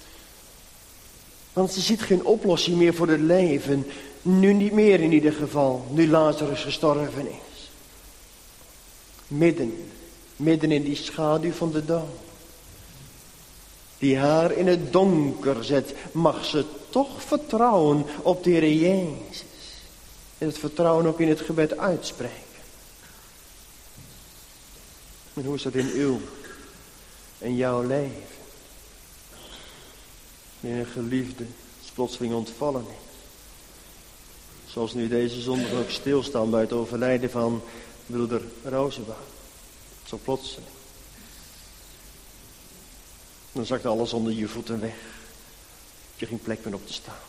Want ze ziet geen oplossing meer voor het leven. Nu niet meer in ieder geval. Nu Lazarus gestorven is. Midden in die schaduw van de dood. Die haar in het donker zet. Mag ze toch vertrouwen op de Heer Jezus. En het vertrouwen ook in het gebed uitspreken. En hoe is dat in uw en jouw leven? Wanneer een geliefde plotseling ontvallen is. Zoals nu deze zondag ook stilstaan bij het overlijden van broeder Rozenbouw. Zo plotseling. Dan zakt alles onder je voeten weg. Je geen plek meer op te staan.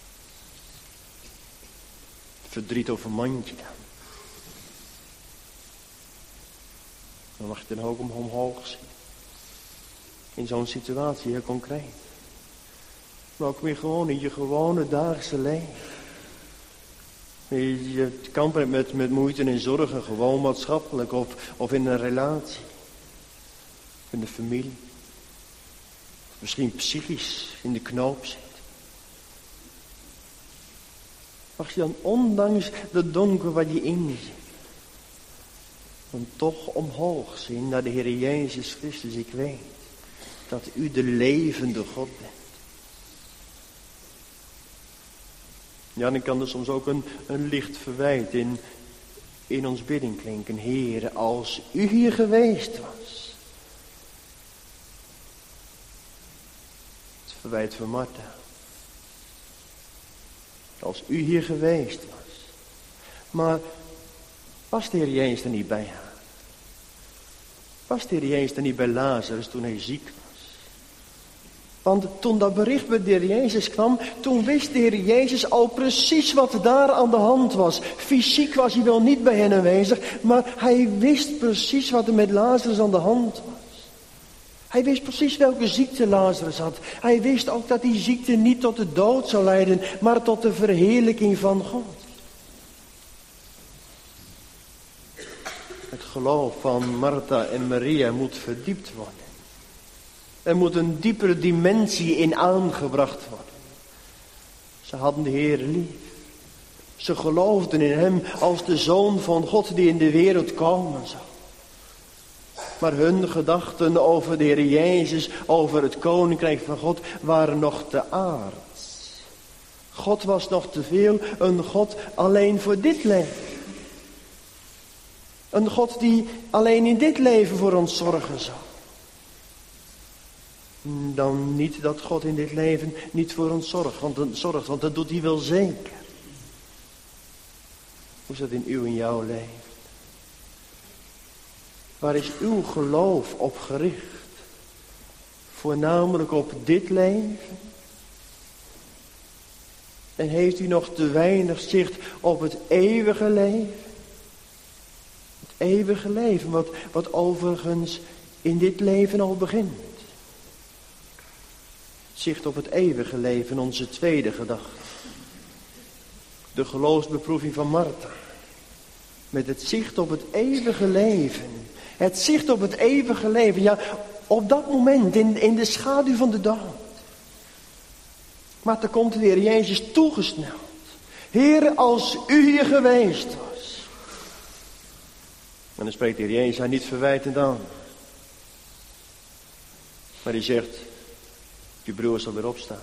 Verdriet overmand je dan. Dan mag je dan ook omhoog zien. In zo'n situatie heel concreet. Maar ook weer gewoon in je gewone dagelijkse leven. Je kampen met moeite en zorgen, gewoon maatschappelijk of in een relatie. In de familie. Misschien psychisch in de knoop zit. Mag je dan ondanks de donker wat je in zit. Dan toch omhoog zien naar de Heer Jezus Christus. Ik weet dat u de levende God bent. Ja, dan kan er soms ook een licht verwijt in ons bidding klinken. Heere, als u hier geweest was. Het verwijt van Martha. Als u hier geweest was. Maar was de Heer Jezus er niet bij haar? Was de Heer Jezus er niet bij Lazarus toen hij ziek was? Want toen dat bericht bij de Heer Jezus kwam, toen wist de Heer Jezus al precies wat daar aan de hand was. Fysiek was hij wel niet bij hen aanwezig, maar hij wist precies wat er met Lazarus aan de hand was. Hij wist precies welke ziekte Lazarus had. Hij wist ook dat die ziekte niet tot de dood zou leiden, maar tot de verheerlijking van God. Het geloof van Martha en Maria moet verdiept worden. Er moet een diepere dimensie in aangebracht worden. Ze hadden de Heer lief. Ze geloofden in hem als de Zoon van God die in de wereld komen zou. Maar hun gedachten over de Heer Jezus, over het Koninkrijk van God, waren nog te aards. God was nog te veel een God alleen voor dit leven. Een God die alleen in dit leven voor ons zorgen zou. Dan niet dat God in dit leven niet voor ons zorgt, want dat doet hij wel zeker. Hoe is dat in uw en jouw leven? Waar is uw geloof op gericht? Voornamelijk op dit leven? En heeft u nog te weinig zicht op het eeuwige leven? Het eeuwige leven, wat overigens in dit leven al begint. Zicht op het eeuwige leven, onze tweede gedachte. De geloofsbeproeving van Martha. Met het zicht op het eeuwige leven. Het zicht op het eeuwige leven. Ja, op dat moment in de schaduw van de dood. Maar dan komt de Heer Jezus toegesneld. Heer, als u hier geweest was. En dan spreekt de Heer Jezus haar niet verwijtend aan. Maar hij zegt, je broer zal weer opstaan.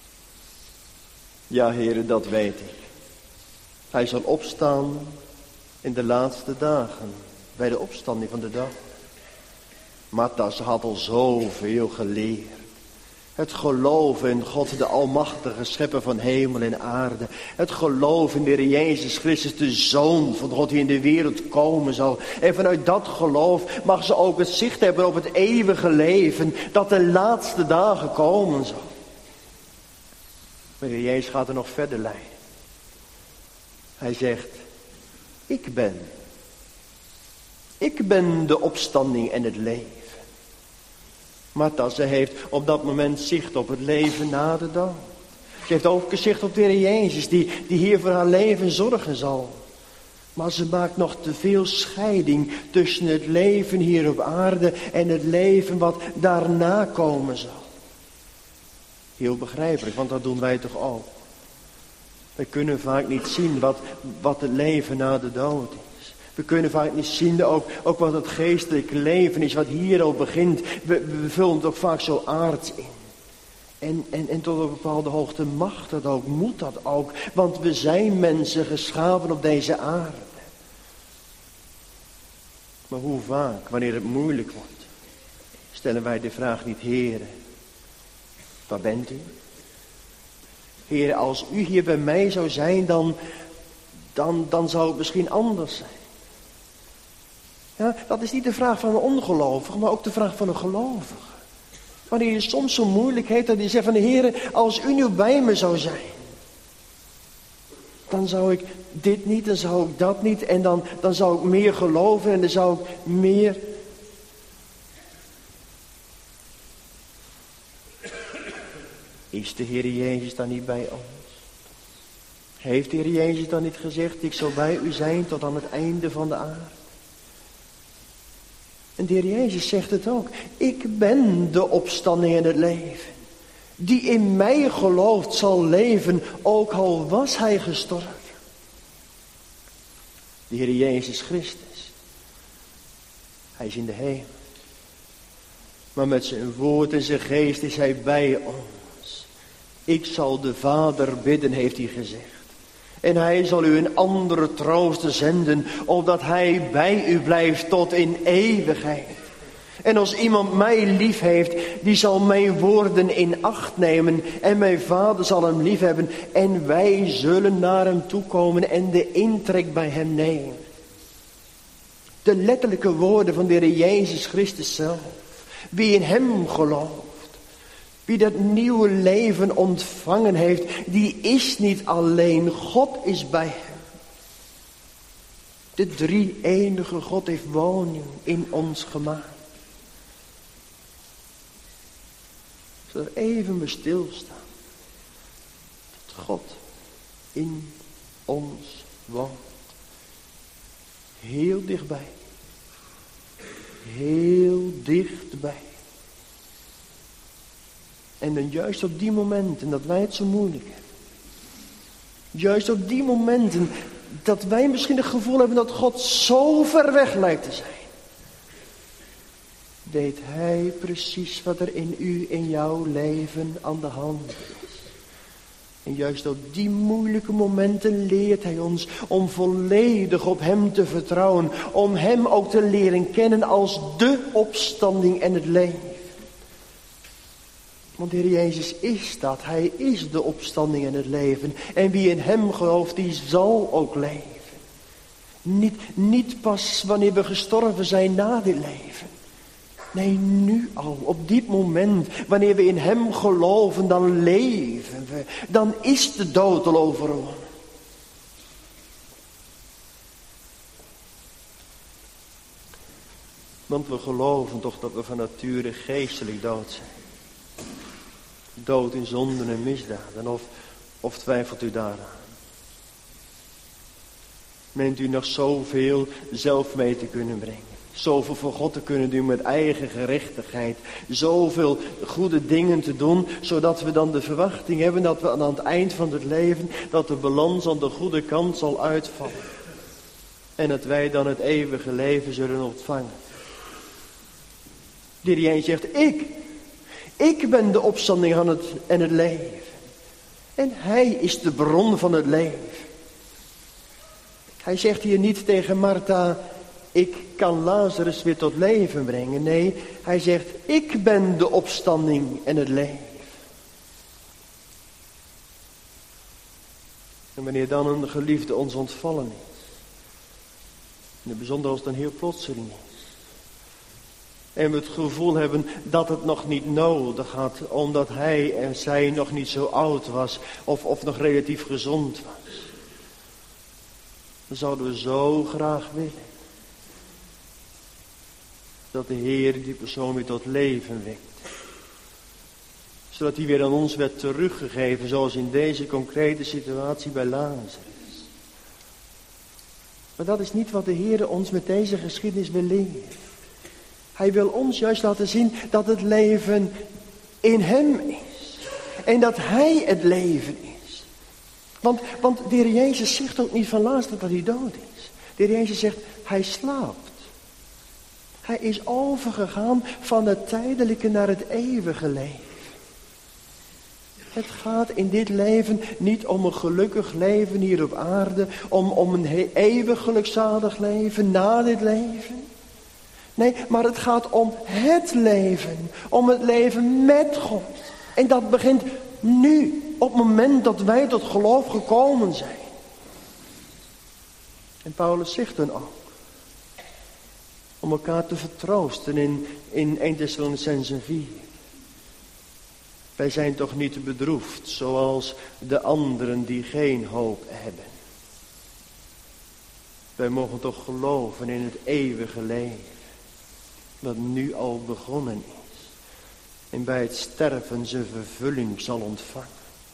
Ja, Heere, dat weet ik. Hij zal opstaan in de laatste dagen. Bij de opstanding van de dag. Martha, ze had al zoveel geleerd. Het geloof in God, de almachtige schepper van hemel en aarde. Het geloof in de Heer Jezus Christus, de Zoon van God die in de wereld komen zal. En vanuit dat geloof mag ze ook het zicht hebben op het eeuwige leven dat de laatste dagen komen zal. Maar de Heer Jezus gaat er nog verder leiden. Hij zegt, ik ben de opstanding en het leven. Martha, ze heeft op dat moment zicht op het leven na de dood. Ze heeft ook zicht op de Heer Jezus die hier voor haar leven zorgen zal. Maar ze maakt nog te veel scheiding tussen het leven hier op aarde en het leven wat daarna komen zal. Heel begrijpelijk, want dat doen wij toch ook. We kunnen vaak niet zien wat het leven na de dood is. We kunnen vaak niet zien ook wat het geestelijke leven is, wat hier al begint. We vullen het ook vaak zo aards in. En tot een bepaalde hoogte mag dat ook, moet dat ook. Want we zijn mensen geschapen op deze aarde. Maar hoe vaak, wanneer het moeilijk wordt, stellen wij de vraag niet, Heere, waar bent u? Heere, als u hier bij mij zou zijn, dan zou het misschien anders zijn. Ja, dat is niet de vraag van een ongelovige, maar ook de vraag van een gelovige. Wanneer je soms zo'n moeilijkheid hebt, dat je zegt van de Heere, als u nu bij me zou zijn, dan zou ik dit niet, dan zou ik dat niet, en dan zou ik meer geloven en dan zou ik meer. Is de Heer Jezus dan niet bij ons? Heeft de Heer Jezus dan niet gezegd, ik zal bij u zijn tot aan het einde van de aarde? En de Heer Jezus zegt het ook. Ik ben de opstanding en het leven. Die in mij gelooft zal leven, ook al was hij gestorven. De Heer Jezus Christus. Hij is in de hemel. Maar met zijn woord en zijn geest is hij bij ons. Ik zal de Vader bidden, heeft hij gezegd. En hij zal u een andere trooster zenden, opdat hij bij u blijft tot in eeuwigheid. En als iemand mij lief heeft, die zal mijn woorden in acht nemen. En mijn Vader zal hem lief hebben. En wij zullen naar hem toekomen en de intrek bij hem nemen. De letterlijke woorden van de Heer Jezus Christus zelf. Wie in hem gelooft. Wie dat nieuwe leven ontvangen heeft, die is niet alleen. God is bij hem. De drie-enige God heeft woning in ons gemaakt. Zullen we even bij stilstaan. Dat God in ons woont. Heel dichtbij. Heel dichtbij. En dan juist op die momenten dat wij het zo moeilijk hebben. Juist op die momenten dat wij misschien het gevoel hebben dat God zo ver weg lijkt te zijn. Weet hij precies wat er in u, in jouw leven aan de hand is. En juist op die moeilijke momenten leert hij ons om volledig op hem te vertrouwen. Om hem ook te leren kennen als de opstanding en het leven. Want de Heer Jezus is dat. Hij is de opstanding en het leven. En wie in hem gelooft, die zal ook leven. Niet pas wanneer we gestorven zijn na dit leven. Nee, nu al, op dit moment, wanneer we in hem geloven, dan leven we. Dan is de dood al overwonnen. Want we geloven toch dat we van nature geestelijk dood zijn. Dood in zonden en misdaden, of twijfelt u daaraan? Meent u nog zoveel zelf mee te kunnen brengen? Zoveel voor God te kunnen doen met eigen gerechtigheid. Zoveel goede dingen te doen, zodat we dan de verwachting hebben dat we aan het eind van het leven, dat de balans aan de goede kant zal uitvallen. En dat wij dan het eeuwige leven zullen ontvangen. De Heer Jezus zegt, ik ben de opstanding en het leven. En hij is de bron van het leven. Hij zegt hier niet tegen Martha, ik kan Lazarus weer tot leven brengen. Nee, hij zegt, ik ben de opstanding en het leven. En wanneer dan een geliefde ons ontvallen is, in het bijzonder als het dan heel plotseling is, en we het gevoel hebben dat het nog niet nodig had, omdat hij en zij nog niet zo oud was of nog relatief gezond was, dan zouden we zo graag willen dat de Heer die persoon weer tot leven wekt. Zodat hij weer aan ons werd teruggegeven, zoals in deze concrete situatie bij Lazarus. Maar dat is niet wat de Heer ons met deze geschiedenis wil leren. Hij wil ons juist laten zien dat het leven in hem is. En dat hij het leven is. Want de Heer Jezus zegt ook niet van Lazarus dat hij dood is. De Heer Jezus zegt, hij slaapt. Hij is overgegaan van het tijdelijke naar het eeuwige leven. Het gaat in dit leven niet om een gelukkig leven hier op aarde. Om een eeuwig gelukzalig leven na dit leven. Nee, maar het gaat om het leven. Om het leven met God. En dat begint nu. Op het moment dat wij tot geloof gekomen zijn. En Paulus zegt dan ook. Om elkaar te vertroosten in 1 Thessalonicenzen 4. Wij zijn toch niet bedroefd zoals de anderen die geen hoop hebben. Wij mogen toch geloven in het eeuwige leven. Dat nu al begonnen is. En bij het sterven zijn vervulling zal ontvangen.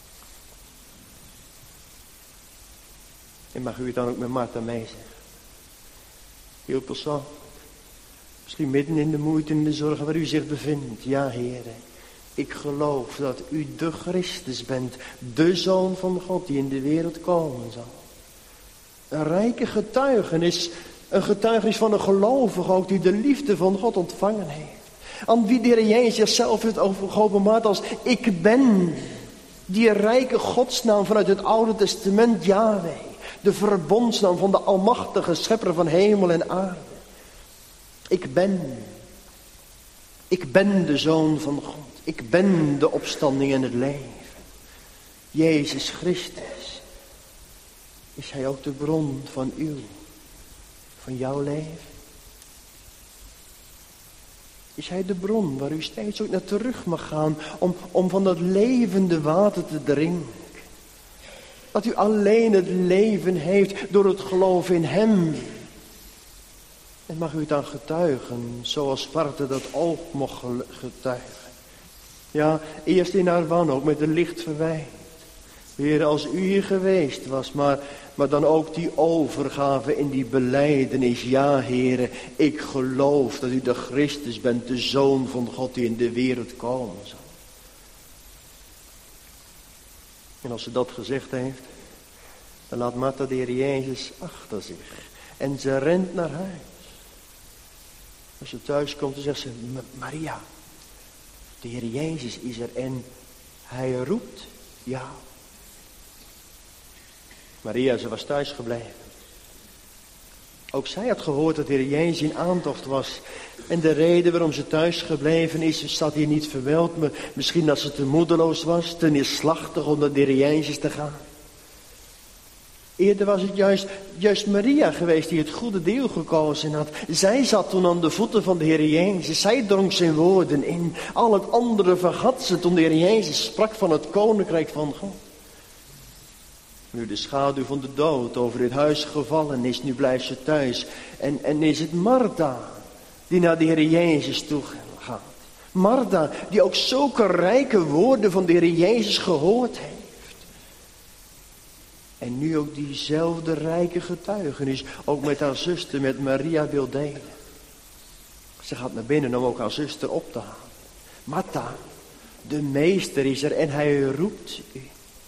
En mag u het dan ook met Martha meezeggen. Heel persoonlijk. Misschien midden in de moeite en de zorgen waar u zich bevindt. Ja, Heere. Ik geloof dat u de Christus bent. De Zoon van God die in de wereld komen zal. Een rijke getuigenis. Een getuigenis van een gelovige ook die de liefde van God ontvangen heeft. Aan wie de Heer Jezus zichzelf heeft geopenbaard als ik ben. Die rijke godsnaam vanuit het Oude Testament, Yahweh. De verbondsnaam van de almachtige schepper van hemel en aarde. Ik ben. Ik ben de Zoon van God. Ik ben de opstanding en het leven. Jezus Christus. Is hij ook de bron van van jouw leven? Is hij de bron waar u steeds ook naar terug mag gaan om van dat levende water te drinken? Dat u alleen het leven heeft door het geloof in hem. En mag u het dan getuigen, zoals Sparta dat ook mocht getuigen. Ja, eerst in haar wanhoop met de licht verwijt. Heer, als u hier geweest was, maar dan ook die overgave in die belijdenis. Ja, Heere, ik geloof dat u de Christus bent, de Zoon van God die in de wereld komen zal. En als ze dat gezegd heeft, dan laat Martha de Heer Jezus achter zich. En ze rent naar huis. Als ze thuis komt, dan zegt ze, Maria, de Heer Jezus is er en hij roept jou. Maria, ze was thuis gebleven. Ook zij had gehoord dat de Heer Jezus in aantocht was. En de reden waarom ze thuis gebleven is, staat hier niet vermeld. Maar misschien dat ze te moedeloos was, te neerslachtig om naar de Heer Jezus te gaan. Eerder was het juist Maria geweest die het goede deel gekozen had. Zij zat toen aan de voeten van de Heer Jezus. Zij dronk zijn woorden in. Al het andere vergat ze toen de Heer Jezus sprak van het koninkrijk van God. Nu de schaduw van de dood over dit huis gevallen is, nu blijft ze thuis. En is het Martha die naar de Heer Jezus toe gaat. Martha die ook zulke rijke woorden van de Heer Jezus gehoord heeft. En nu ook diezelfde rijke getuigenis ook met haar zuster, met Maria wil delen. Ze gaat naar binnen om ook haar zuster op te halen. Martha, de meester is er en hij roept u.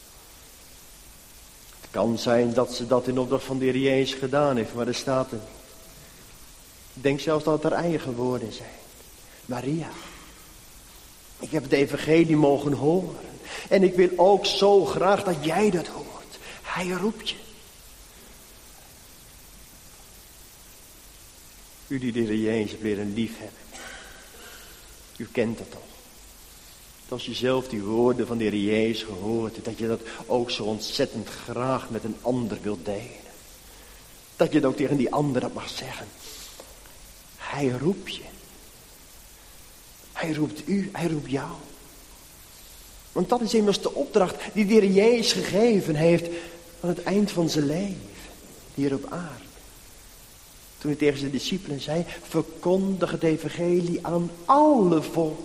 Het kan zijn dat ze dat in opdracht van de Heer Jezus gedaan heeft, maar er staat er niet. Ik denk zelfs dat het haar eigen woorden zijn. Maria, ik heb het evangelie mogen horen. En ik wil ook zo graag dat jij dat hoort. Hij roept je. U die de Heer Jezus leren liefhebben. U kent dat toch. Als je zelf die woorden van de Heer Jezus gehoord hebt, dat je dat ook zo ontzettend graag met een ander wilt delen. Dat je het ook tegen die ander dat mag zeggen. Hij roept je. Hij roept u, hij roept jou. Want dat is immers de opdracht die de Heer Jezus gegeven heeft aan het eind van zijn leven. Hier op aarde. Toen hij tegen zijn discipelen zei, verkondig het evangelie aan alle volken.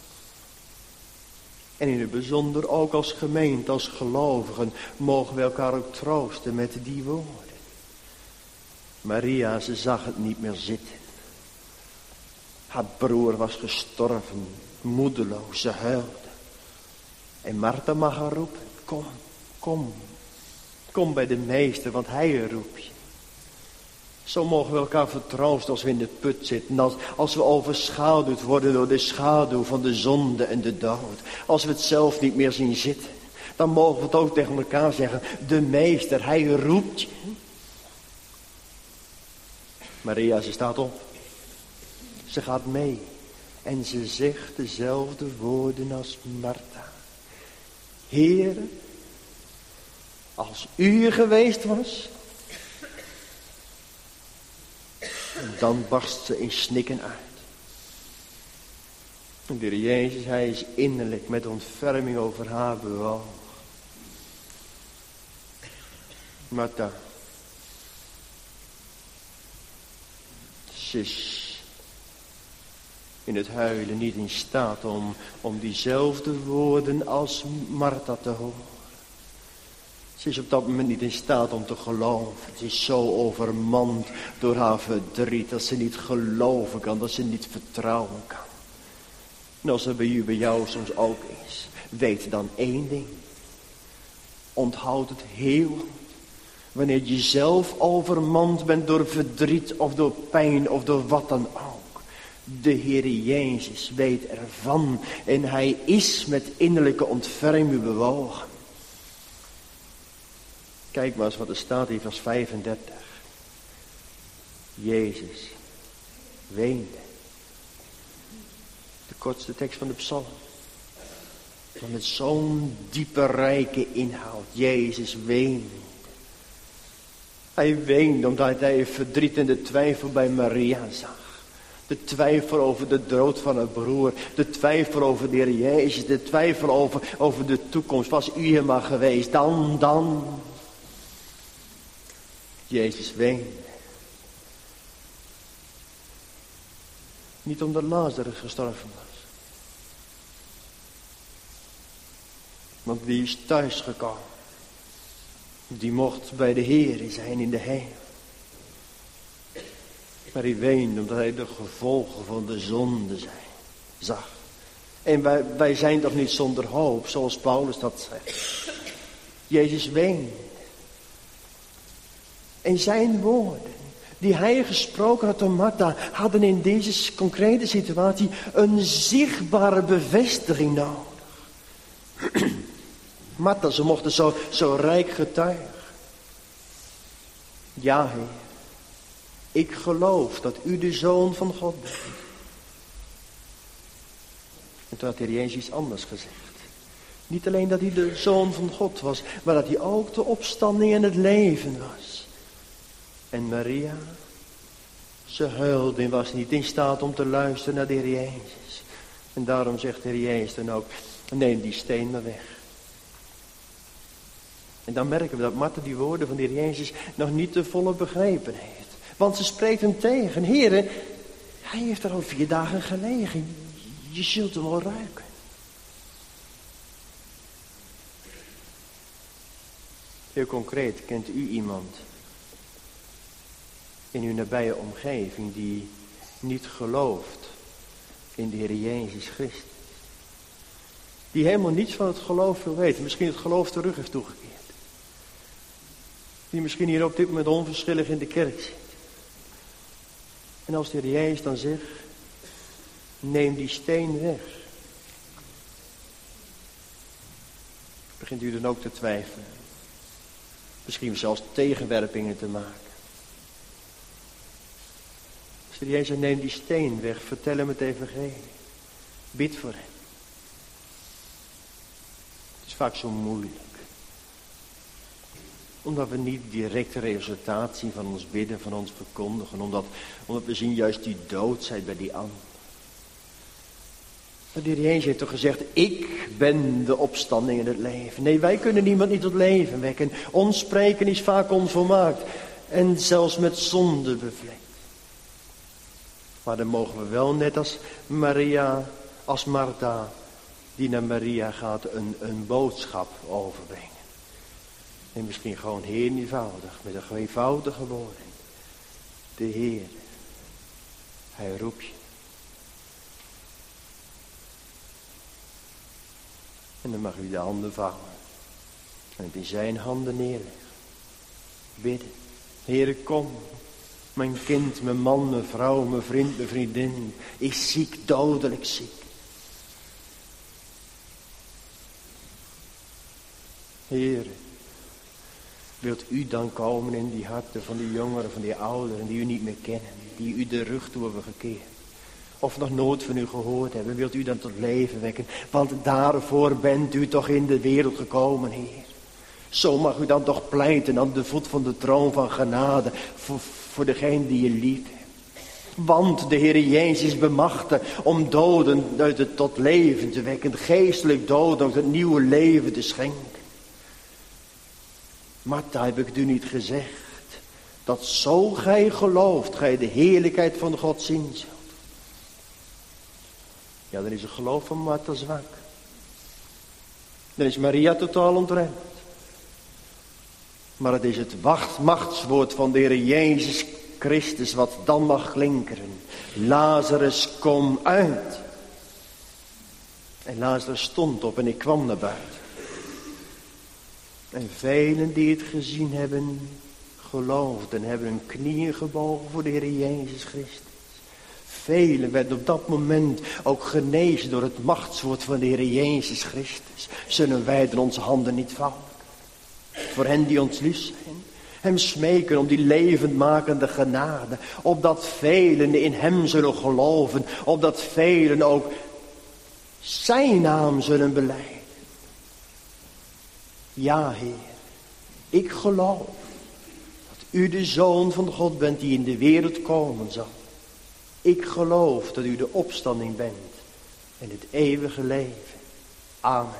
En in het bijzonder ook als gemeente, als gelovigen, mogen we elkaar ook troosten met die woorden. Maria, ze zag het niet meer zitten. Haar broer was gestorven, moedeloos, ze huilde. En Martha mag haar roepen, kom bij de meester, want hij roept je. Zo mogen we elkaar vertroosten als we in de put zitten. Als we overschaduwd worden door de schaduw van de zonde en de dood. Als we het zelf niet meer zien zitten. Dan mogen we het ook tegen elkaar zeggen. De meester, hij roept je. Maria, ze staat op. Ze gaat mee. En ze zegt dezelfde woorden als Martha. Heere, als u hier geweest was. En dan barst ze in snikken uit. En de Heer Jezus, hij is innerlijk met ontferming over haar bewogen. Martha, ze is in het huilen niet in staat om diezelfde woorden als Martha te horen. Ze is op dat moment niet in staat om te geloven. Ze is zo overmand door haar verdriet dat ze niet geloven kan, dat ze niet vertrouwen kan. En als dat bij jou soms ook is, weet dan één ding. Onthoud het heel goed. Wanneer je zelf overmand bent door verdriet of door pijn of door wat dan ook. De Heer Jezus weet ervan en hij is met innerlijke ontferming bewogen. Kijk maar eens wat er staat in vers 35. Jezus weende. De kortste tekst van de psalm. Maar met zo'n diepe rijke inhoud. Jezus weende. Hij weende omdat hij verdriet en de twijfel bij Maria zag. De twijfel over de dood van haar broer. De twijfel over de Heer Jezus. De twijfel over de toekomst. Was u hier maar geweest. Dan. Jezus weende. Niet omdat Lazarus gestorven was. Want die is thuisgekomen. Die mocht bij de Heer zijn in de hemel. Maar hij weende omdat hij de gevolgen van de zonde zag. En wij zijn toch niet zonder hoop, zoals Paulus dat zegt. Jezus weende. En zijn woorden, die hij gesproken had tot Martha, hadden in deze concrete situatie een zichtbare bevestiging nodig. Martha, ze mochten zo rijk getuigen. Ja, Heer, ik geloof dat u de Zoon van God bent. En toen had de Heer Jezus iets anders gezegd. Niet alleen dat hij de Zoon van God was, maar dat hij ook de opstanding en het leven was. En Maria, ze huilde en was niet in staat om te luisteren naar de Heer Jezus. En daarom zegt de Heer Jezus dan ook, neem die steen maar weg. En dan merken we dat Martha die woorden van de Heer Jezus nog niet te volle begrepen heeft. Want ze spreekt hem tegen. Heere, hij heeft er al 4 dagen gelegen. Je zult hem wel ruiken. Heel concreet, kent u iemand in uw nabije omgeving die niet gelooft in de Heer Jezus Christus? Die helemaal niets van het geloof wil weten. Misschien het geloof terug heeft toegekeerd. Die misschien hier op dit moment onverschillig in de kerk zit. En als de Heer Jezus dan zegt, neem die steen weg. Begint u dan ook te twijfelen. Misschien zelfs tegenwerpingen te maken. Als jij zei, neem die steen weg, vertel hem het evangelie. Bid voor hem. Het is vaak zo moeilijk. Omdat we niet direct de resultaat zien van ons bidden, van ons verkondigen. Omdat we zien juist die doodsheid bij die ander. Maar de Heer Jezus heeft toch gezegd, ik ben de opstanding in het leven. Nee, wij kunnen niemand niet tot leven wekken. Ons spreken is vaak onvolmaakt. En zelfs met zonde bevlekt. Maar dan mogen we wel net als Maria, als Martha, die naar Maria gaat, een boodschap overbrengen. En misschien gewoon heel eenvoudig, met een eenvoudige woorden. De Heer, Hij roept je. En dan mag u de handen vouwen. En het in zijn handen neerleggen. Bidden. Heere, kom. Mijn kind, mijn man, mijn vrouw, mijn vriend, mijn vriendin is ziek, dodelijk ziek. Heere, wilt u dan komen in die harten van die jongeren, van die ouderen die u niet meer kennen. Die u de rug toe hebben gekeerd. Of nog nooit van u gehoord hebben. Wilt u dan tot leven wekken. Want daarvoor bent u toch in de wereld gekomen, Heer. Zo mag u dan toch pleiten aan de voet van de troon van genade. Voor degene die je lief hebt. Want de Heer Jezus is bemachtigd om doden uit het tot leven te wekken. Geestelijk doden uit het nieuwe leven te schenken. Martha, heb ik u niet gezegd. Dat zo gij gelooft, gij de heerlijkheid van God zien zult. Ja, dan is het geloof van Martha zwak. Dan is Maria totaal ontremd. Maar het is het machtswoord van de Heer Jezus Christus wat dan mag klinkeren. Lazarus, kom uit. En Lazarus stond op en ik kwam naar buiten. En velen die het gezien hebben, geloofden, hebben hun knieën gebogen voor de Heer Jezus Christus. Velen werden op dat moment ook genezen door het machtswoord van de Heer Jezus Christus. Zullen wij dan onze handen niet vouwen? Voor hen die ons lief zijn. Hem smeken om die levendmakende genade. Opdat velen in hem zullen geloven. Opdat velen ook zijn naam zullen belijden. Ja, Heer, ik geloof dat u de Zoon van God bent die in de wereld komen zal. Ik geloof dat u de opstanding bent en het eeuwige leven. Amen.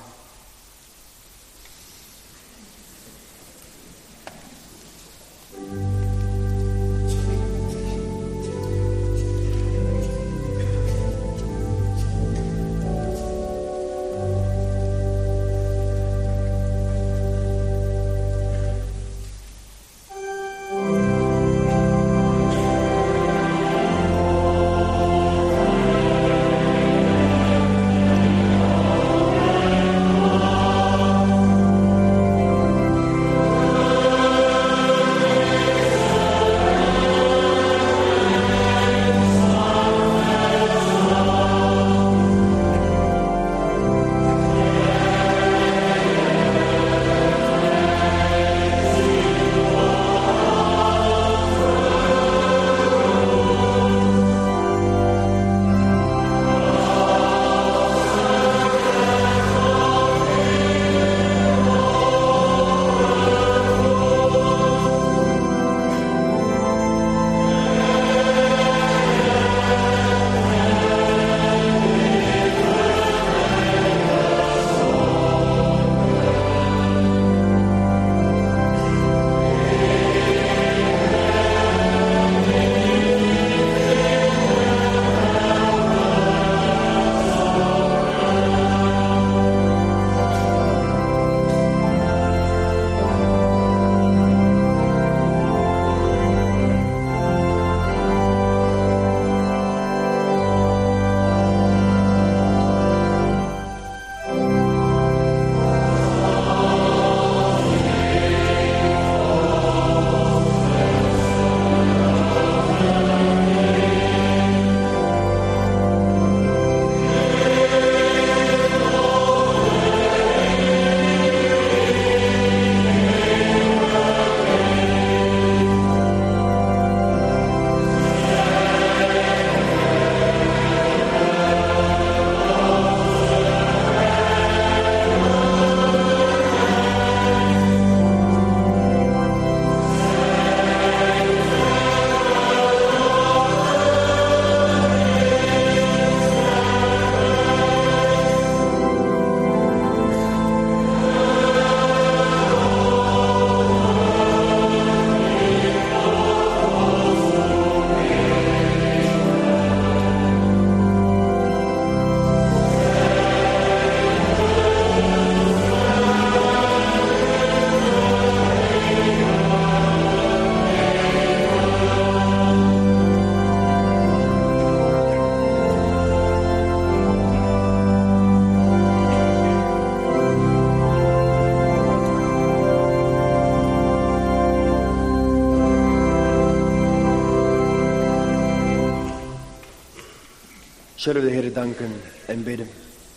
Zullen we de Heer danken en bidden.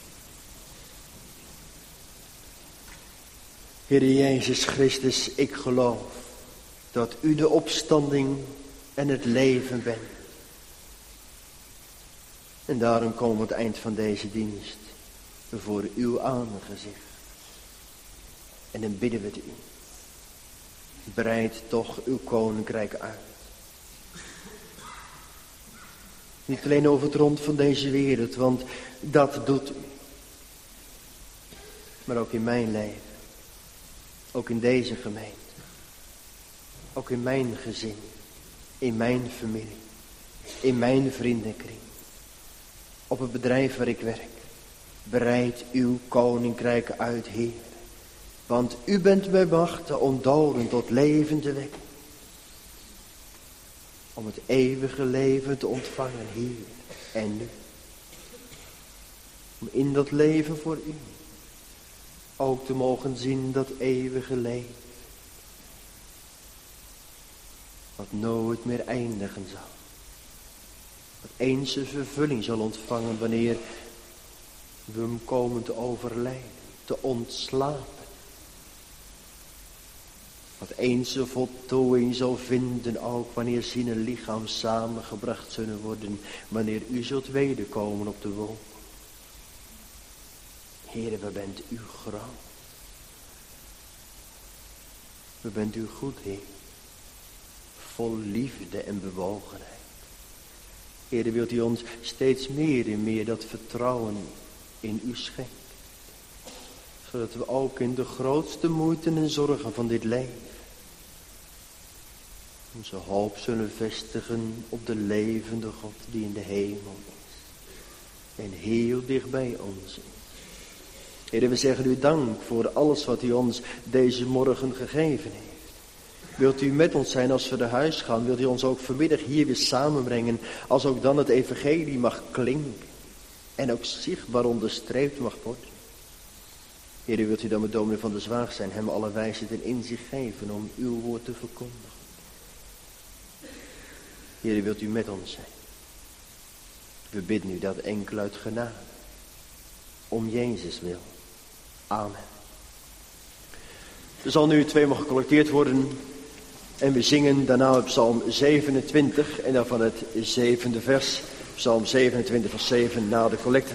Heer Jezus Christus, ik geloof dat u de opstanding en het leven bent. En daarom komen we aan het eind van deze dienst voor uw aangezicht. En dan bidden we het u. Breid toch uw koninkrijk uit. Niet alleen over het rond van deze wereld, want dat doet u. Maar ook in mijn leven. Ook in deze gemeente. Ook in mijn gezin. In mijn familie. In mijn vriendenkring. Op het bedrijf waar ik werk. Breid uw koninkrijk uit, Heer. Want u bent bij macht om doden tot leven te wekken. Om het eeuwige leven te ontvangen, hier en nu. Om in dat leven voor u ook te mogen zien dat eeuwige leven. Wat nooit meer eindigen zal. Wat eens een vervulling zal ontvangen wanneer we hem komen te overlijden, te ontslapen. Wat eens een voltooiing zal vinden ook wanneer ziel en lichaam samengebracht zullen worden. Wanneer u zult wederkomen op de wolk. Heere, we bent u groot. We bent u goed, Heer. Vol liefde en bewogenheid. Heere, wilt u ons steeds meer en meer dat vertrouwen in u schenken. Zodat we ook in de grootste moeite en zorgen van dit leven onze hoop zullen vestigen op de levende God die in de hemel is. En heel dicht bij ons is. Heer, we zeggen u dank voor alles wat u ons deze morgen gegeven heeft. Wilt u met ons zijn als we naar huis gaan? Wilt u ons ook vanmiddag hier weer samenbrengen? Als ook dan het evangelie mag klinken. En ook zichtbaar onderstreept mag worden. Heer, wilt u dan met dominee van der Zwaag zijn, hem alle wijsheid en inzicht geven om uw woord te verkondigen. Heer, wilt u met ons zijn. We bidden u dat enkel uit genade. Om Jezus wil. Amen. Er zal nu 2 mogen gecollecteerd worden. En we zingen daarna op Psalm 27 en dan van het 7e vers. Psalm 27 vers 7 na de collecte.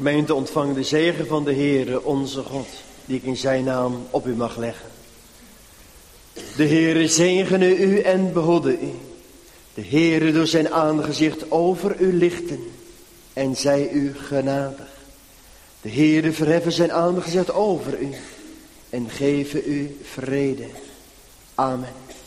Gemeente, ontvang de zegen van de Heere, onze God, die ik in zijn naam op u mag leggen. De Heere zegene u en behoede u. De Heere door zijn aangezicht over u lichten en zij u genadig. De Heere verheffen zijn aangezicht over u en geven u vrede. Amen.